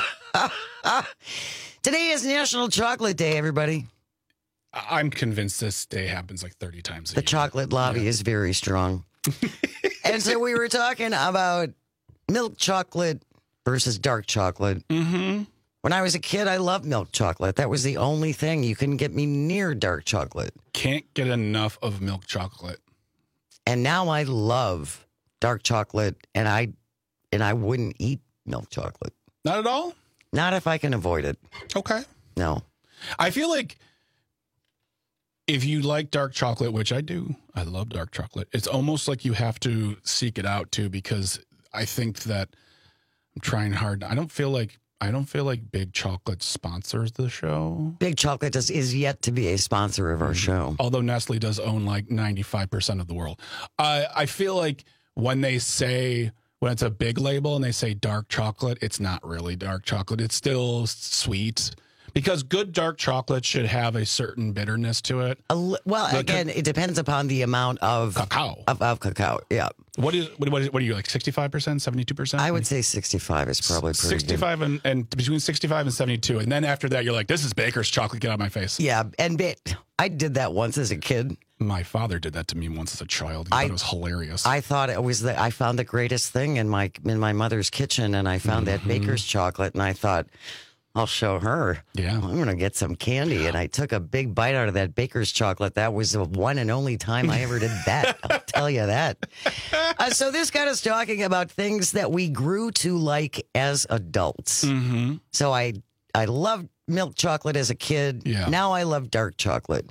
Today is National Chocolate Day, everybody. I'm convinced this day happens like 30 times a year. The chocolate lobby is very strong. And so we were talking about milk chocolate versus dark chocolate. Mm-hmm. When I was a kid, I loved milk chocolate. That was the only thing. You couldn't get me near dark chocolate. Can't get enough of milk chocolate. And now I love dark chocolate, and I wouldn't eat milk chocolate. Not at all? Not if I can avoid it. Okay. No. I feel like if you like dark chocolate, which I do, I love dark chocolate, it's almost like you have to seek it out too, because I think that I'm trying hard. I don't feel like Big Chocolate sponsors the show. Big Chocolate is yet to be a sponsor of our show. Although Nestle does own like 95% of the world. I feel like when it's a big label and they say dark chocolate, it's not really dark chocolate. It's still sweet. Because good dark chocolate should have a certain bitterness to it. Again, it depends upon the amount of cacao. Of cacao, yeah. What are you, like 65%, 72%? I would say 65 is probably pretty 65 good. and between 65 and 72. And then after that, you're like, this is Baker's chocolate. Get out of my face. Yeah, and I did that once as a kid. My father did that to me once as a child. He thought it was hilarious. I thought it was I found the greatest thing in my mother's kitchen, and I found that Baker's chocolate, and I thought, I'll show her. Yeah. I'm going to get some candy. And I took a big bite out of that Baker's chocolate. That was the one and only time I ever did that. I'll tell you that. So this got us talking about things that we grew to like as adults. Mm-hmm. So I loved milk chocolate as a kid. Yeah. Now I love dark chocolate.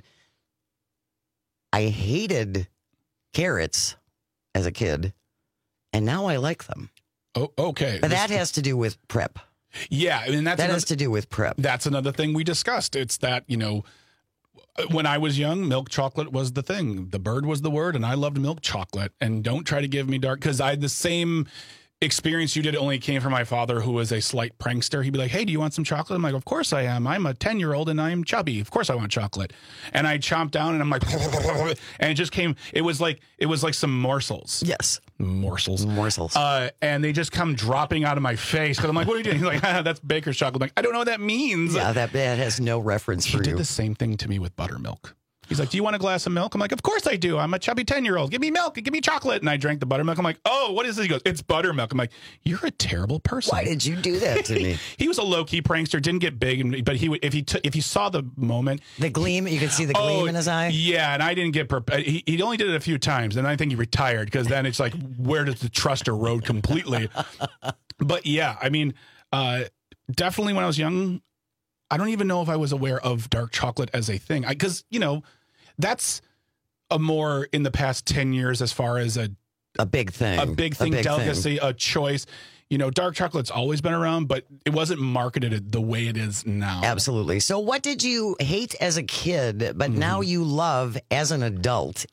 I hated carrots as a kid. And now I like them. Oh, okay. But that has to do with prep. Yeah, I mean, that has to do with prep. That's another thing we discussed. It's that, when I was young, milk chocolate was the thing. The bird was the word, and I loved milk chocolate. And don't try to give me dark, because I had the same experience you did. It only came from my father, who was a slight prankster. He'd be like, hey, do you want some chocolate? I'm like, of course I am. I'm a 10-year-old and I'm chubby. Of course I want chocolate. And I chomped down and I'm like, and it just came, it was like some morsels. Yes. Morsels. And they just come dropping out of my face. And I'm like, what are you doing? He's like, that's Baker's chocolate. I'm like, I don't know what that means. Yeah, that has no reference for you. He did the same thing to me with buttermilk. He's like, do you want a glass of milk? I'm like, of course I do. I'm a chubby 10-year-old. Give me milk and give me chocolate. And I drank the buttermilk. I'm like, oh, what is this? He goes, it's buttermilk. I'm like, you're a terrible person. Why did you do that to me? He was a low-key prankster, didn't get big, but if you saw the moment. The gleam, you could see the gleam in his eye? Yeah, and I didn't get, he only did it a few times, and I think he retired, because then it's like, where does the trust erode completely? But yeah, I mean, definitely when I was young, I don't even know if I was aware of dark chocolate as a thing. Because, that's a more in the past 10 years as far as a big thing. A big thing, delicacy, a choice. Dark chocolate's always been around, but it wasn't marketed the way it is now. Absolutely. So what did you hate as a kid, but now you love as an adult?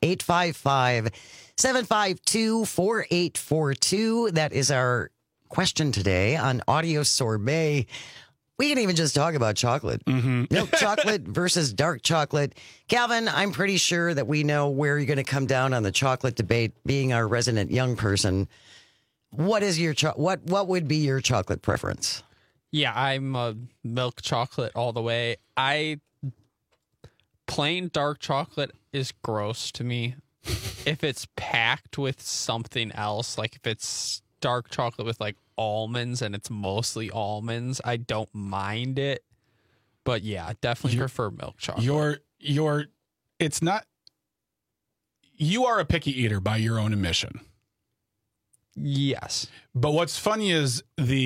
855-752-4842. That is our question today on Audio Sorbet. We can even just talk about chocolate. Milk chocolate versus dark chocolate. Calvin, I'm pretty sure that we know where you're going to come down on the chocolate debate, being our resident young person. What is your what would be your chocolate preference? Yeah, I'm a milk chocolate all the way. Plain dark chocolate is gross to me. If it's packed with something else, like if it's dark chocolate with like almonds and it's mostly almonds, I don't mind it. But yeah, definitely prefer milk chocolate. It's not, you are a picky eater by your own admission. Yes. But what's funny is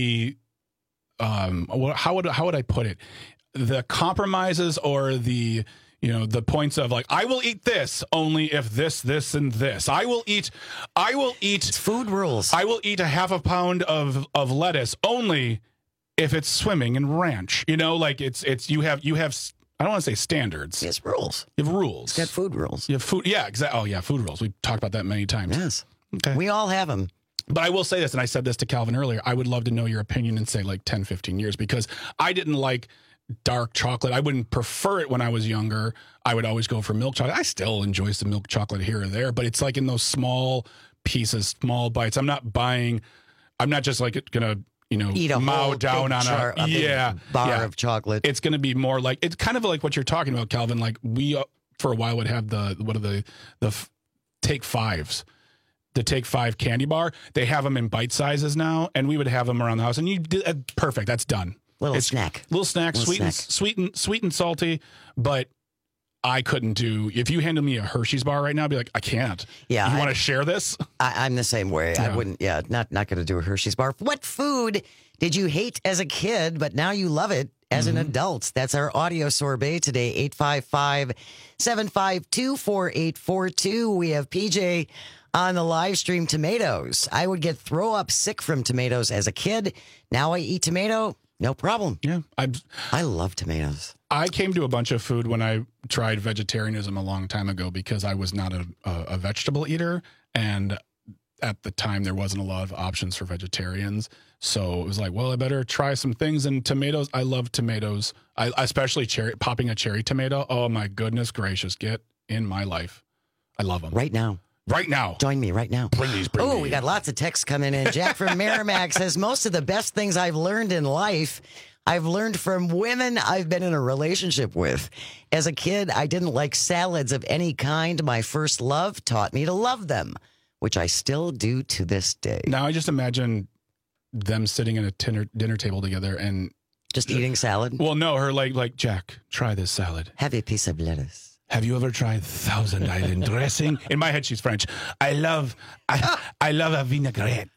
how would I put it? The compromises or the points of like, I will eat this only if this, and this. I will eat. It's food rules. I will eat a half a pound of lettuce only if it's swimming in ranch. It's you have. I don't want to say standards. It's rules. You have rules. It's got food rules. You have food. Yeah, exactly. Oh yeah, food rules. We've talked about that many times. Yes. Okay. We all have them. But I will say this, and I said this to Calvin earlier, I would love to know your opinion in, say, like 10, 15 years, because I didn't like dark chocolate. I wouldn't prefer it when I was younger. I would always go for milk chocolate. I still enjoy some milk chocolate here or there, but it's like in those small pieces, small bites. I'm not just like going to, eat a mow down on a bar of chocolate. It's going to be more like, it's kind of like what you're talking about, Calvin. Like we, for a while, would have the Take Fives. The Take 5 candy bar. They have them in bite sizes now, and we would have them around the house. And you did perfect. That's done. Little snack, sweet and salty. But I couldn't do. If you handed me a Hershey's bar right now, I'd be like, I can't. Yeah, you want to share this? I'm the same way. Yeah. I wouldn't. Yeah, not going to do a Hershey's bar. What food did you hate as a kid, but now you love it as an adult? That's our audio sorbet today. 855-752-4842. We have PJ on the live stream. Tomatoes. I would get throw up sick from tomatoes as a kid. Now I eat tomato, no problem. Yeah, I love tomatoes. I came to a bunch of food when I tried vegetarianism a long time ago, because I was not a vegetable eater, and at the time there wasn't a lot of options for vegetarians. So it was like, well, I better try some things. And tomatoes, I love tomatoes. I especially popping a cherry tomato. Oh my goodness gracious, get in my life. I love them. Right now. Join me right now. Please. We got lots of texts coming in. Jack from Merrimack says, most of the best things I've learned in life, I've learned from women I've been in a relationship with. As a kid, I didn't like salads of any kind. My first love taught me to love them, which I still do to this day. Now I just imagine them sitting at a dinner table together and just eating salad. Well, no, her like, Jack, try this salad. Have a piece of lettuce. Have you ever tried Thousand Island dressing? In my head, she's French. I love a vinaigrette.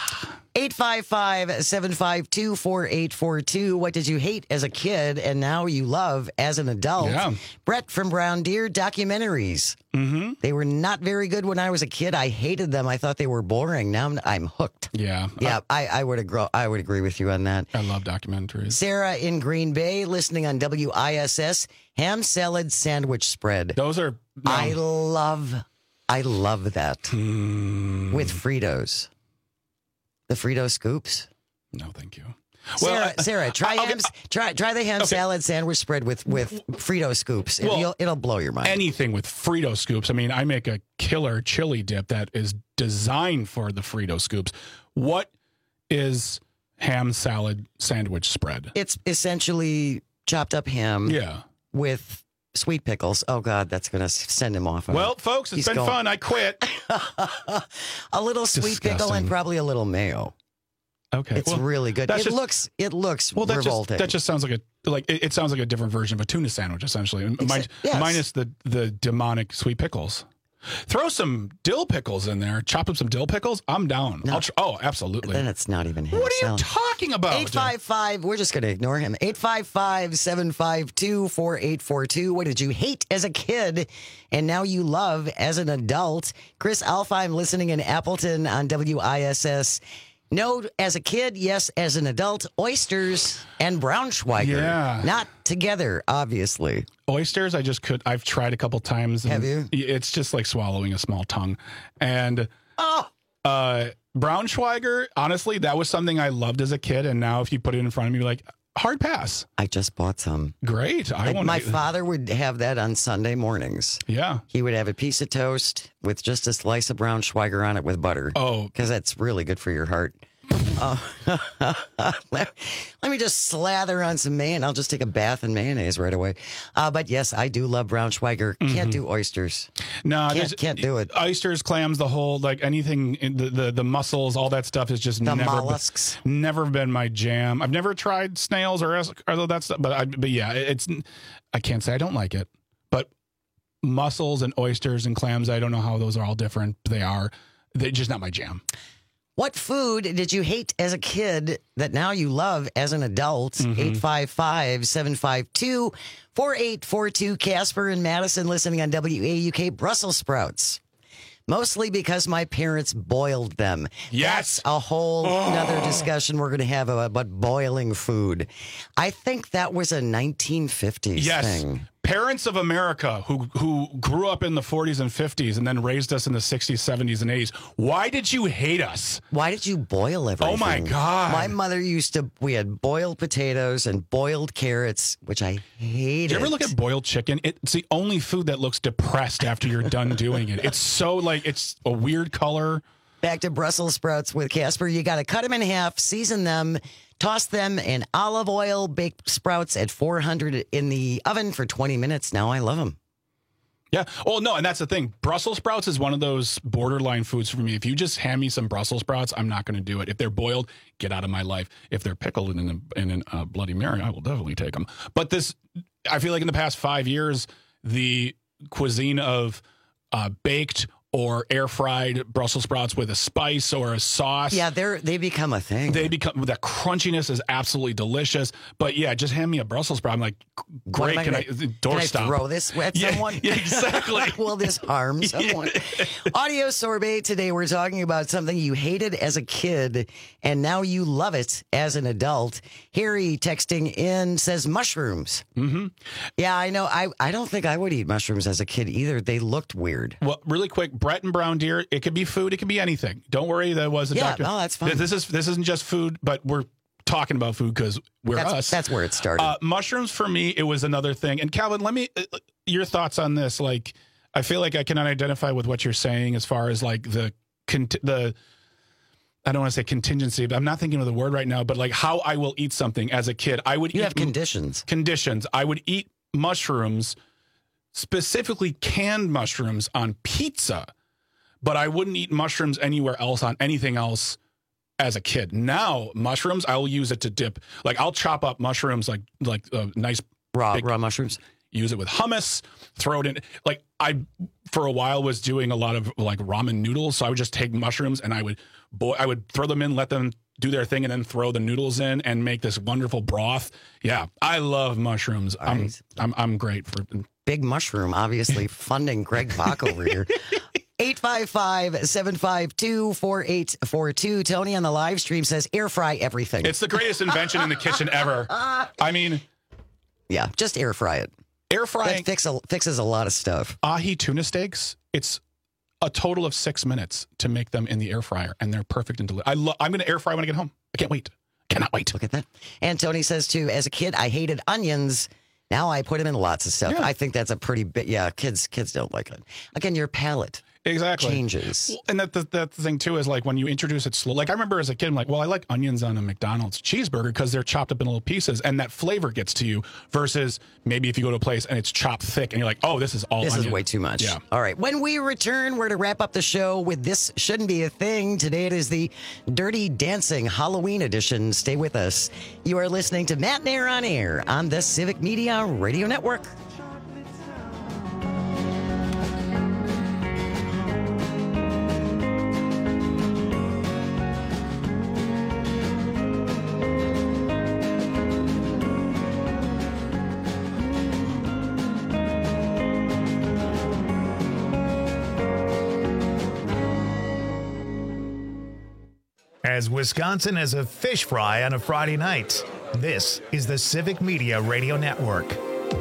855-752-4842. What did you hate as a kid and now you love as an adult? Yeah. Brett from Brown Deer, documentaries. Mm-hmm. They were not very good when I was a kid. I hated them. I thought they were boring. Now I'm hooked. Yeah. Yeah, I would agree with you on that. I love documentaries. Sarah in Green Bay, listening on WISS, ham salad sandwich spread. Those are... No. I love that. With Fritos. The Frito scoops? No, thank you. Sarah, try the ham salad sandwich spread with Frito scoops. It'll blow your mind. Anything with Frito scoops. I mean, I make a killer chili dip that is designed for the Frito scoops. What is ham salad sandwich spread? It's essentially chopped up ham. Yeah. With sweet pickles. Oh, God, that's going to send him off. Well, folks, it's been fun. I quit. A little sweet pickle and probably a little mayo. Okay, it's really good. It looks revolting. That just sounds like it sounds like a different version of a tuna sandwich, essentially. Minus the demonic sweet pickles. Throw some dill pickles in there. Chop up some dill pickles. I'm down. No. Absolutely. Then it's not even him. What are you talking about? 855. We're just going to ignore him. 855-752-4842. What did you hate as a kid and now you love as an adult? Chris Alfheim listening in Appleton on WISS. No, as a kid, yes, as an adult, oysters and Braunschweiger. Yeah. Not together, obviously. Oysters, I've tried a couple times. Have you? It's just like swallowing a small tongue. And Braunschweiger, honestly, that was something I loved as a kid. And now if you put it in front of me, like, hard pass. I just bought some. Great. My father would have that on Sunday mornings. Yeah. He would have a piece of toast with just a slice of Braunschweiger on it with butter. Oh. Because that's really good for your heart. Let me just slather on some mayonnaise. I'll just take a bath in mayonnaise right away. But yes, I do love Braunschweiger. Can't do oysters. No, can't do it. Oysters, clams, the whole, like anything, the mussels, all that stuff is just mollusks. Never been my jam. I've never tried snails or that stuff, but yeah, I can't say I don't like it. But mussels and oysters and clams, I don't know how those are all different. They're just not my jam. What food did you hate as a kid that now you love as an adult? 855-752-4842. Casper and Madison listening on WAUK. Brussels sprouts. Mostly because my parents boiled them. Yes. That's a whole nother discussion we're going to have about boiling food. I think that was a 1950s thing. Parents of America who grew up in the 40s and 50s and then raised us in the 60s, 70s, and 80s. Why did you hate us? Why did you boil everything? Oh, my God. My mother we had boiled potatoes and boiled carrots, which I hated. Do you ever look at boiled chicken? It's the only food that looks depressed after you're done doing it. It's so it's a weird color. Back to Brussels sprouts with Casper. You got to cut them in half, season them, toss them in olive oil, bake sprouts at 400 in the oven for 20 minutes. Now I love them. Yeah. Oh, no. And that's the thing. Brussels sprouts is one of those borderline foods for me. If you just hand me some Brussels sprouts, I'm not going to do it. If they're boiled, get out of my life. If they're pickled in a Bloody Mary, I will definitely take them. But I feel like in the past 5 years, the cuisine of baked or air-fried Brussels sprouts with a spice or a sauce. Yeah, they become a thing. The crunchiness is absolutely delicious. But yeah, just hand me a Brussels sprout. I'm like, great. Can I throw this at someone? Yeah, exactly. Will this harm someone? Audio sorbet today. We're talking about something you hated as a kid and now you love it as an adult. Harry texting in says mushrooms. Mm-hmm. Yeah, I know. I don't think I would eat mushrooms as a kid either. They looked weird. Well, really quick. Brett and Brown Deer, it could be food, it could be anything. Don't worry, that was a doctor. No, that's fine. This isn't just food, but we're talking about food because us. That's where it started. Mushrooms for me, it was another thing. And Calvin, let me your thoughts on this. Like, I feel like I can identify with what you're saying as far as like the I don't want to say contingency, but I'm not thinking of the word right now. But like how I will eat something as a kid, I would. You have conditions. Conditions. I would eat mushrooms. Specifically canned mushrooms on pizza, but I wouldn't eat mushrooms anywhere else on anything else as a kid. Now, mushrooms, I'll use it to dip. Like I'll chop up mushrooms like nice raw mushrooms. Use it with hummus, throw it in. Like I, for a while, was doing a lot of like ramen noodles. So I would just take mushrooms and I would throw them in, let them do their thing, and then throw the noodles in and make this wonderful broth. Yeah, I love mushrooms. Right. I'm great for Big Mushroom, obviously funding Greg Bach over here. 855-752-4842. Tony on the live stream says air fry everything. It's the greatest invention in the kitchen ever. I mean, yeah, just air fry it. Air frying fixes a lot of stuff. Ahi tuna steaks. It's a total of 6 minutes to make them in the air fryer, and they're perfect and delicious. I'm going to air fry when I get home. I can't wait. Cannot wait. Look at that. And Tony says too, as a kid, I hated onions. Now I put them in lots of stuff. Yeah. I think that's a pretty big, kids don't like it. Again, your palate. exactly changes. Well, and that the thing too is like when you introduce it slow. Like I remember as a kid, I'm like, well, I like onions on a McDonald's cheeseburger because they're chopped up in little pieces, and that flavor gets to you. Versus maybe if you go to a place and it's chopped thick, and you're like, oh, this is all. This onion. is way too much. Yeah. All right. When we return, we're to wrap up the show with This Shouldn't Be a Thing. Today it is the Dirty Dancing Halloween edition. Stay with us. You are listening to Matt Nair on Air on the Civic Media Radio Network. As Wisconsin has a fish fry on a Friday night, this is the Civic Media Radio Network.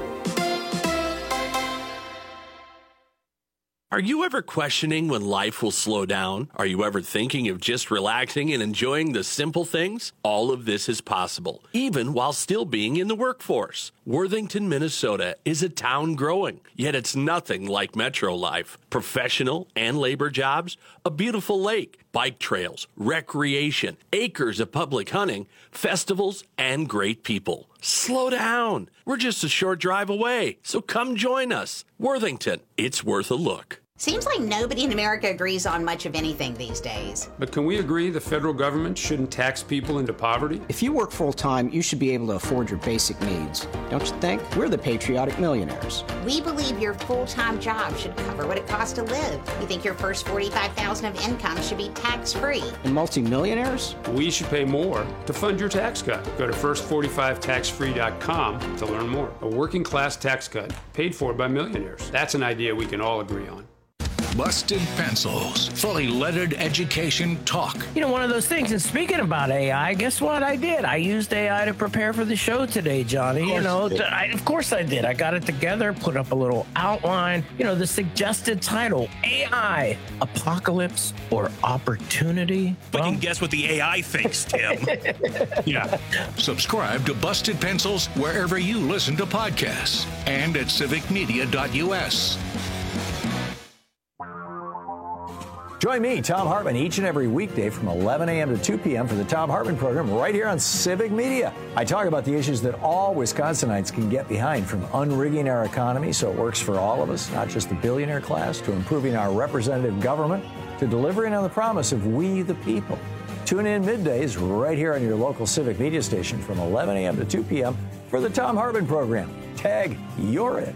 Are you ever questioning when life will slow down? Are you ever thinking of just relaxing and enjoying the simple things? All of this is possible, even while still being in the workforce. Worthington, Minnesota is a town growing, yet it's nothing like metro life. Professional and labor jobs, a beautiful lake, bike trails, recreation, acres of public hunting, festivals, and great people. Slow down. We're just a short drive away, so come join us. Worthington, it's worth a look. Seems like nobody in America agrees on much of anything these days. But can we agree the federal government shouldn't tax people into poverty? If you work full-time, you should be able to afford your basic needs. Don't you think? We're the patriotic millionaires. We believe your full-time job should cover what it costs to live. You think your first $45,000 of income should be tax-free. And multimillionaires? We should pay more to fund your tax cut. Go to first45taxfree.com to learn more. A working class tax cut paid for by millionaires. That's an idea we can all agree on. Busted Pencils, fully lettered education talk. You know, one of those things, and speaking about AI, guess what I did? I used AI to prepare for the show today, Johnny. Of course I did. I got it together, put up a little outline. You know, the suggested title, AI, Apocalypse or Opportunity? We can guess what the AI thinks, Tim. Yeah. Subscribe to Busted Pencils wherever you listen to podcasts and at civicmedia.us. Join me, Tom Hartman, each and every weekday from 11 a.m. to 2 p.m. for the Tom Hartman program right here on Civic Media. I talk about the issues that all Wisconsinites can get behind, from unrigging our economy so it works for all of us, not just the billionaire class, to improving our representative government, to delivering on the promise of we the people. Tune in middays right here on your local Civic Media station from 11 a.m. to 2 p.m. for the Tom Hartman program. Tag, you're it.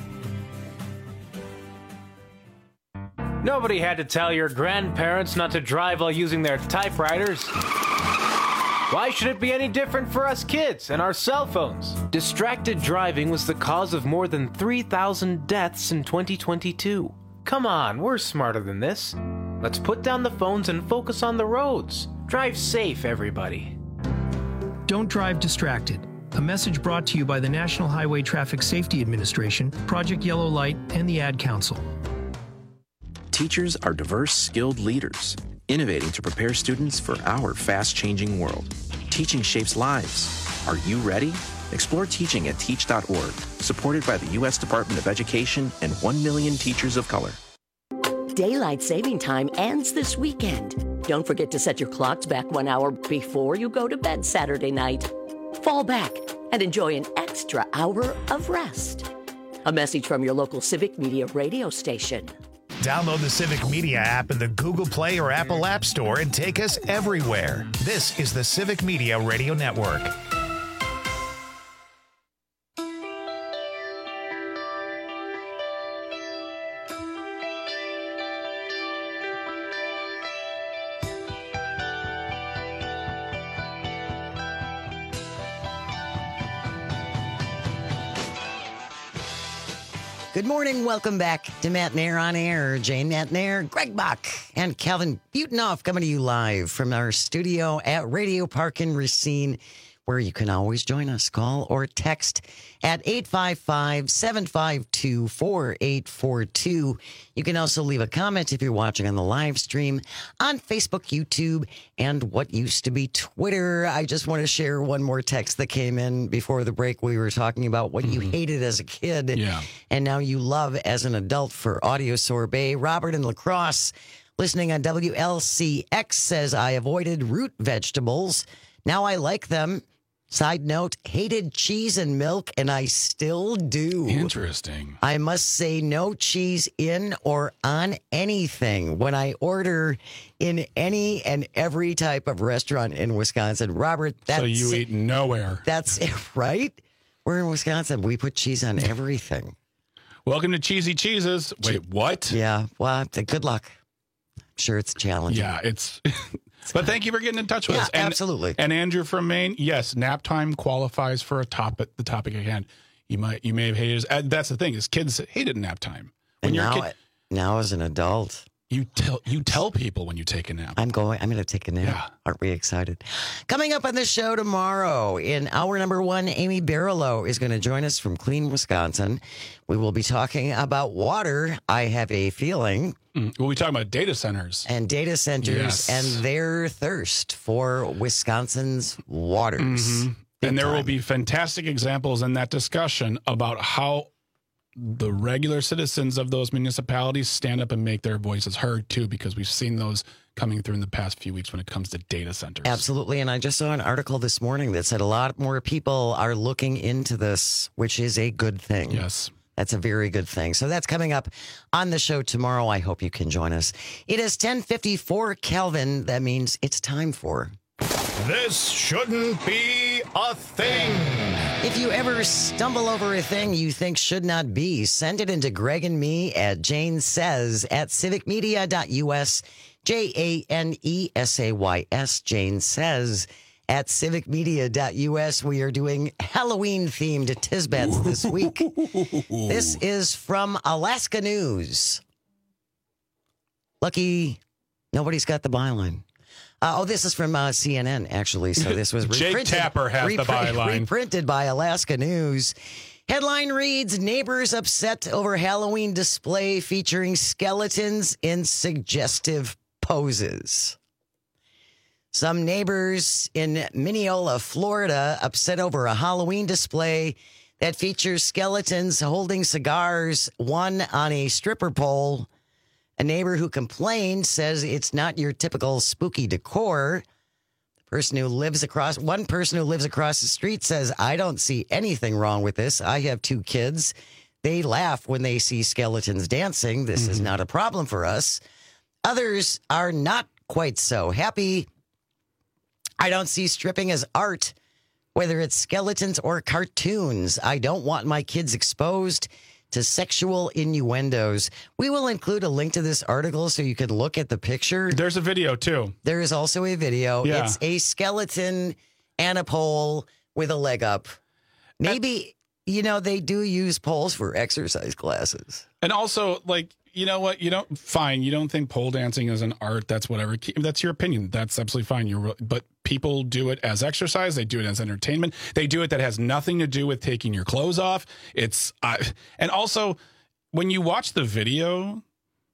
Nobody had to tell your grandparents not to drive while using their typewriters. Why should it be any different for us kids and our cell phones? Distracted driving was the cause of more than 3,000 deaths in 2022. Come on, we're smarter than this. Let's put down the phones and focus on the roads. Drive safe, everybody. Don't drive distracted. A message brought to you by the National Highway Traffic Safety Administration, Project Yellow Light, and the Ad Council. Teachers are diverse, skilled leaders, innovating to prepare students for our fast-changing world. Teaching shapes lives. Are you ready? Explore teaching at teach.org, supported by the U.S. Department of Education and 1 million teachers of color. Daylight saving time ends this weekend. Don't forget to set your clocks back 1 hour before you go to bed Saturday night. Fall back and enjoy an extra hour of rest. A message from your local Civic Media radio station. Download the Civic Media app in the Google Play or Apple App Store and take us everywhere. This is the Civic Media Radio Network. Good morning. Welcome back to Matt Nair on Air. Jane Matt Nair, Greg Bach, and Calvin Butenoff coming to you live from our studio at Radio Park in Racine, where you can always join us. Call or text at 855-752-4842. You can also leave a comment if you're watching on the live stream on Facebook, YouTube, and what used to be Twitter. I just want to share one more text that came in before the break. We were talking about what you hated as a kid and now you love as an adult for Audio Sorbet. Robert in La Crosse, listening on WLCX, says, I avoided root vegetables. Now I like them. Side note, hated cheese and milk, and I still do. Interesting. I must say no cheese in or on anything when I order in any and every type of restaurant in Wisconsin. Robert, that's... So you eat nowhere. That's right. We're in Wisconsin. We put cheese on everything. Welcome to Cheesy Cheeses. Wait, what? Yeah, well, good luck. I'm sure it's challenging. Yeah, it's... But thank you for getting in touch with us. And, absolutely. And Andrew from Maine, yes, nap time qualifies for the topic at hand. You may have hated it. That's the thing, is kids hated nap time. When you're a kid, now as an adult, you tell people when you take a nap. I'm going to take a nap. Yeah. Aren't we excited? Coming up on the show tomorrow, in hour number 1, Amy Barlow is going to join us from Clean, Wisconsin. We will be talking about water, I have a feeling. We'll be talking about data centers. And data centers and their thirst for Wisconsin's waters. Mm-hmm. And there will be fantastic examples in that discussion about how the regular citizens of those municipalities stand up and make their voices heard, too, because we've seen those coming through in the past few weeks when it comes to data centers. Absolutely. And I just saw an article this morning that said a lot more people are looking into this, which is a good thing. Yes. That's a very good thing. So that's coming up on the show tomorrow. I hope you can join us. It is 10:54 Kelvin. That means it's time for... This shouldn't be a thing. If you ever stumble over a thing you think should not be, send it into Greg and me at Jane Says at civicmedia.us. JANESAYS. Jane Says at civicmedia.us. We are doing Halloween-themed Tisbets this week. This is from Alaska News. Lucky nobody's got the byline. This is from CNN, actually. So this was Jake Tapper has the byline. Reprinted by Alaska News. Headline reads, neighbors upset over Halloween display featuring skeletons in suggestive poses. Some neighbors in Mineola, Florida, upset over a Halloween display that features skeletons holding cigars, one on a stripper pole. A neighbor who complained says it's not your typical spooky decor. One person who lives across the street says, I don't see anything wrong with this. I have 2 kids. They laugh when they see skeletons dancing. This is not a problem for us. Others are not quite so happy. I don't see stripping as art, whether it's skeletons or cartoons. I don't want my kids exposed to sexual innuendos. We will include a link to this article so you can look at the picture. There's a video, too. There is also a video. Yeah. It's a skeleton and a pole with a leg up. Maybe, they do use poles for exercise classes. And also, you know what? You don't think pole dancing is an art. That's whatever. That's your opinion. That's absolutely fine. But people do it as exercise. They do it as entertainment. They do it that has nothing to do with taking your clothes off. And also, when you watch the video,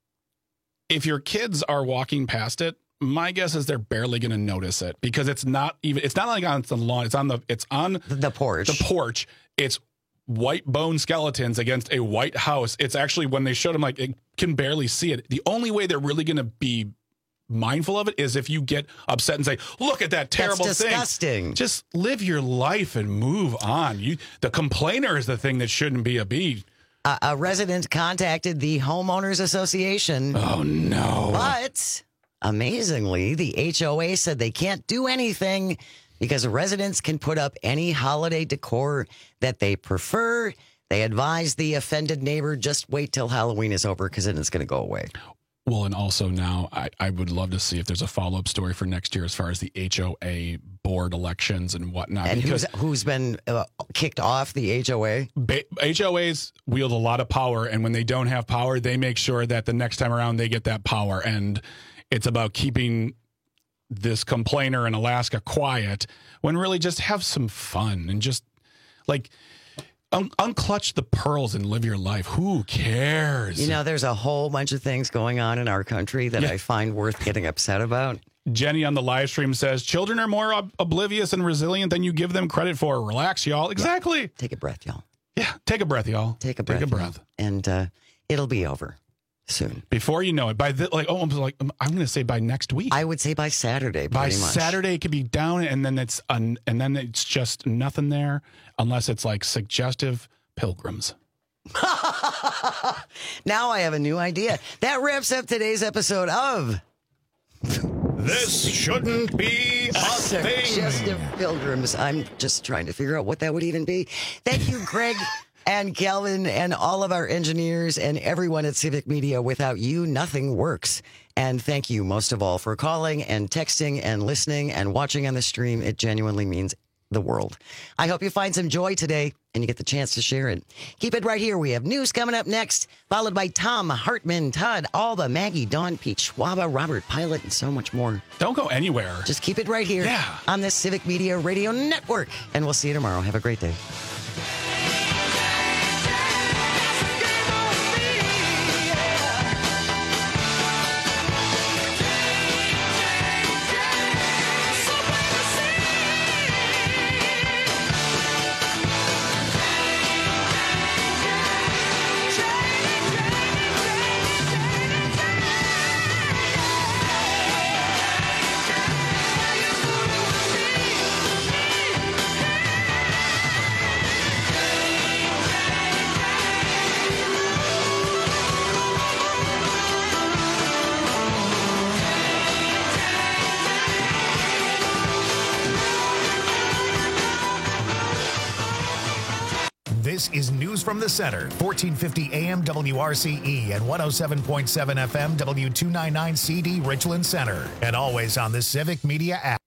if your kids are walking past it, my guess is they're barely going to notice it because it's not like on the lawn. It's on the porch. The porch. It's white bone skeletons against a white house. It's actually, when they showed them, it can barely see it. The only way they're really going to be mindful of it is if you get upset and say, look at that terrible That's disgusting. thing. Just live your life and move on. The complainer is the thing that shouldn't be a bee. A resident contacted the Homeowners Association. Oh, no. But amazingly, the HOA said they can't do anything because residents can put up any holiday decor that they prefer. They advise the offended neighbor, just wait till Halloween is over because then it's going to go away. Well, and also now I would love to see if there's a follow-up story for next year as far as the HOA board elections and whatnot. And who's been kicked off the HOA? HOAs wield a lot of power, and when they don't have power, they make sure that the next time around they get that power. And it's about keeping this complainer in Alaska quiet, when really just have some fun and just like unclutch the pearls and live your life. Who cares? You know, there's a whole bunch of things going on in our country that I find worth getting upset about. Jenny on the live stream says, children are more oblivious and resilient than you give them credit for. Relax, y'all. Exactly. Take a breath, y'all. Yeah, take a breath, y'all. Take a breath. And it'll be over soon. Before you know it, by I'm going to say by next week. I would say by Saturday. By much. Saturday, it could be down, and then it's just nothing there, unless it's like suggestive pilgrims. Now I have a new idea. That wraps up today's episode of This Shouldn't Be a Thing. Suggestive pilgrims. I'm just trying to figure out what that would even be. Thank you, Greg. And Calvin and all of our engineers and everyone at Civic Media. Without you, nothing works. And thank you most of all for calling and texting and listening and watching on the stream. It genuinely means the world. I hope you find some joy today and you get the chance to share it. Keep it right here. We have news coming up next, followed by Tom, Hartman, Todd, Alba, Maggie, Dawn, Peach, Schwaba, Robert, Pilot, and so much more. Don't go anywhere. Just keep it right here on the Civic Media Radio Network. And we'll see you tomorrow. Have a great day. This is News from the Center, 1450 AM WRCE and 107.7 FM W299 CD Richland Center, and always on the Civic Media app.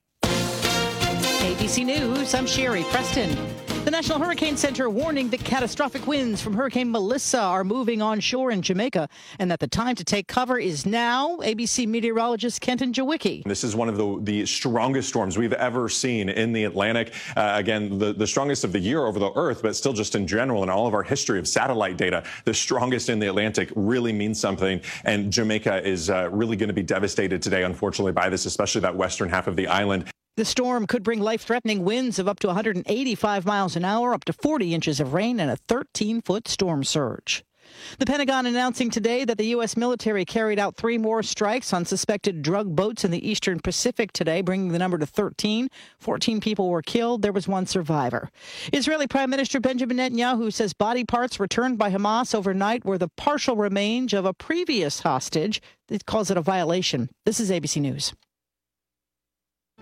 ABC News, I'm Sherry Preston. The National Hurricane Center warning that catastrophic winds from Hurricane Melissa are moving onshore in Jamaica and that the time to take cover is now. ABC meteorologist Kenton Jawicki. This is one of the strongest storms we've ever seen in the Atlantic. Again, the strongest of the year over the Earth, but still just in general in all of our history of satellite data, the strongest in the Atlantic really means something. And Jamaica is really going to be devastated today, unfortunately, by this, especially that western half of the island. The storm could bring life-threatening winds of up to 185 miles an hour, up to 40 inches of rain, and a 13-foot storm surge. The Pentagon announcing today that the U.S. military carried out 3 more strikes on suspected drug boats in the Eastern Pacific today, bringing the number to 13. 14 people were killed. There was 1 survivor. Israeli Prime Minister Benjamin Netanyahu says body parts returned by Hamas overnight were the partial remains of a previous hostage. It calls it a violation. This is ABC News.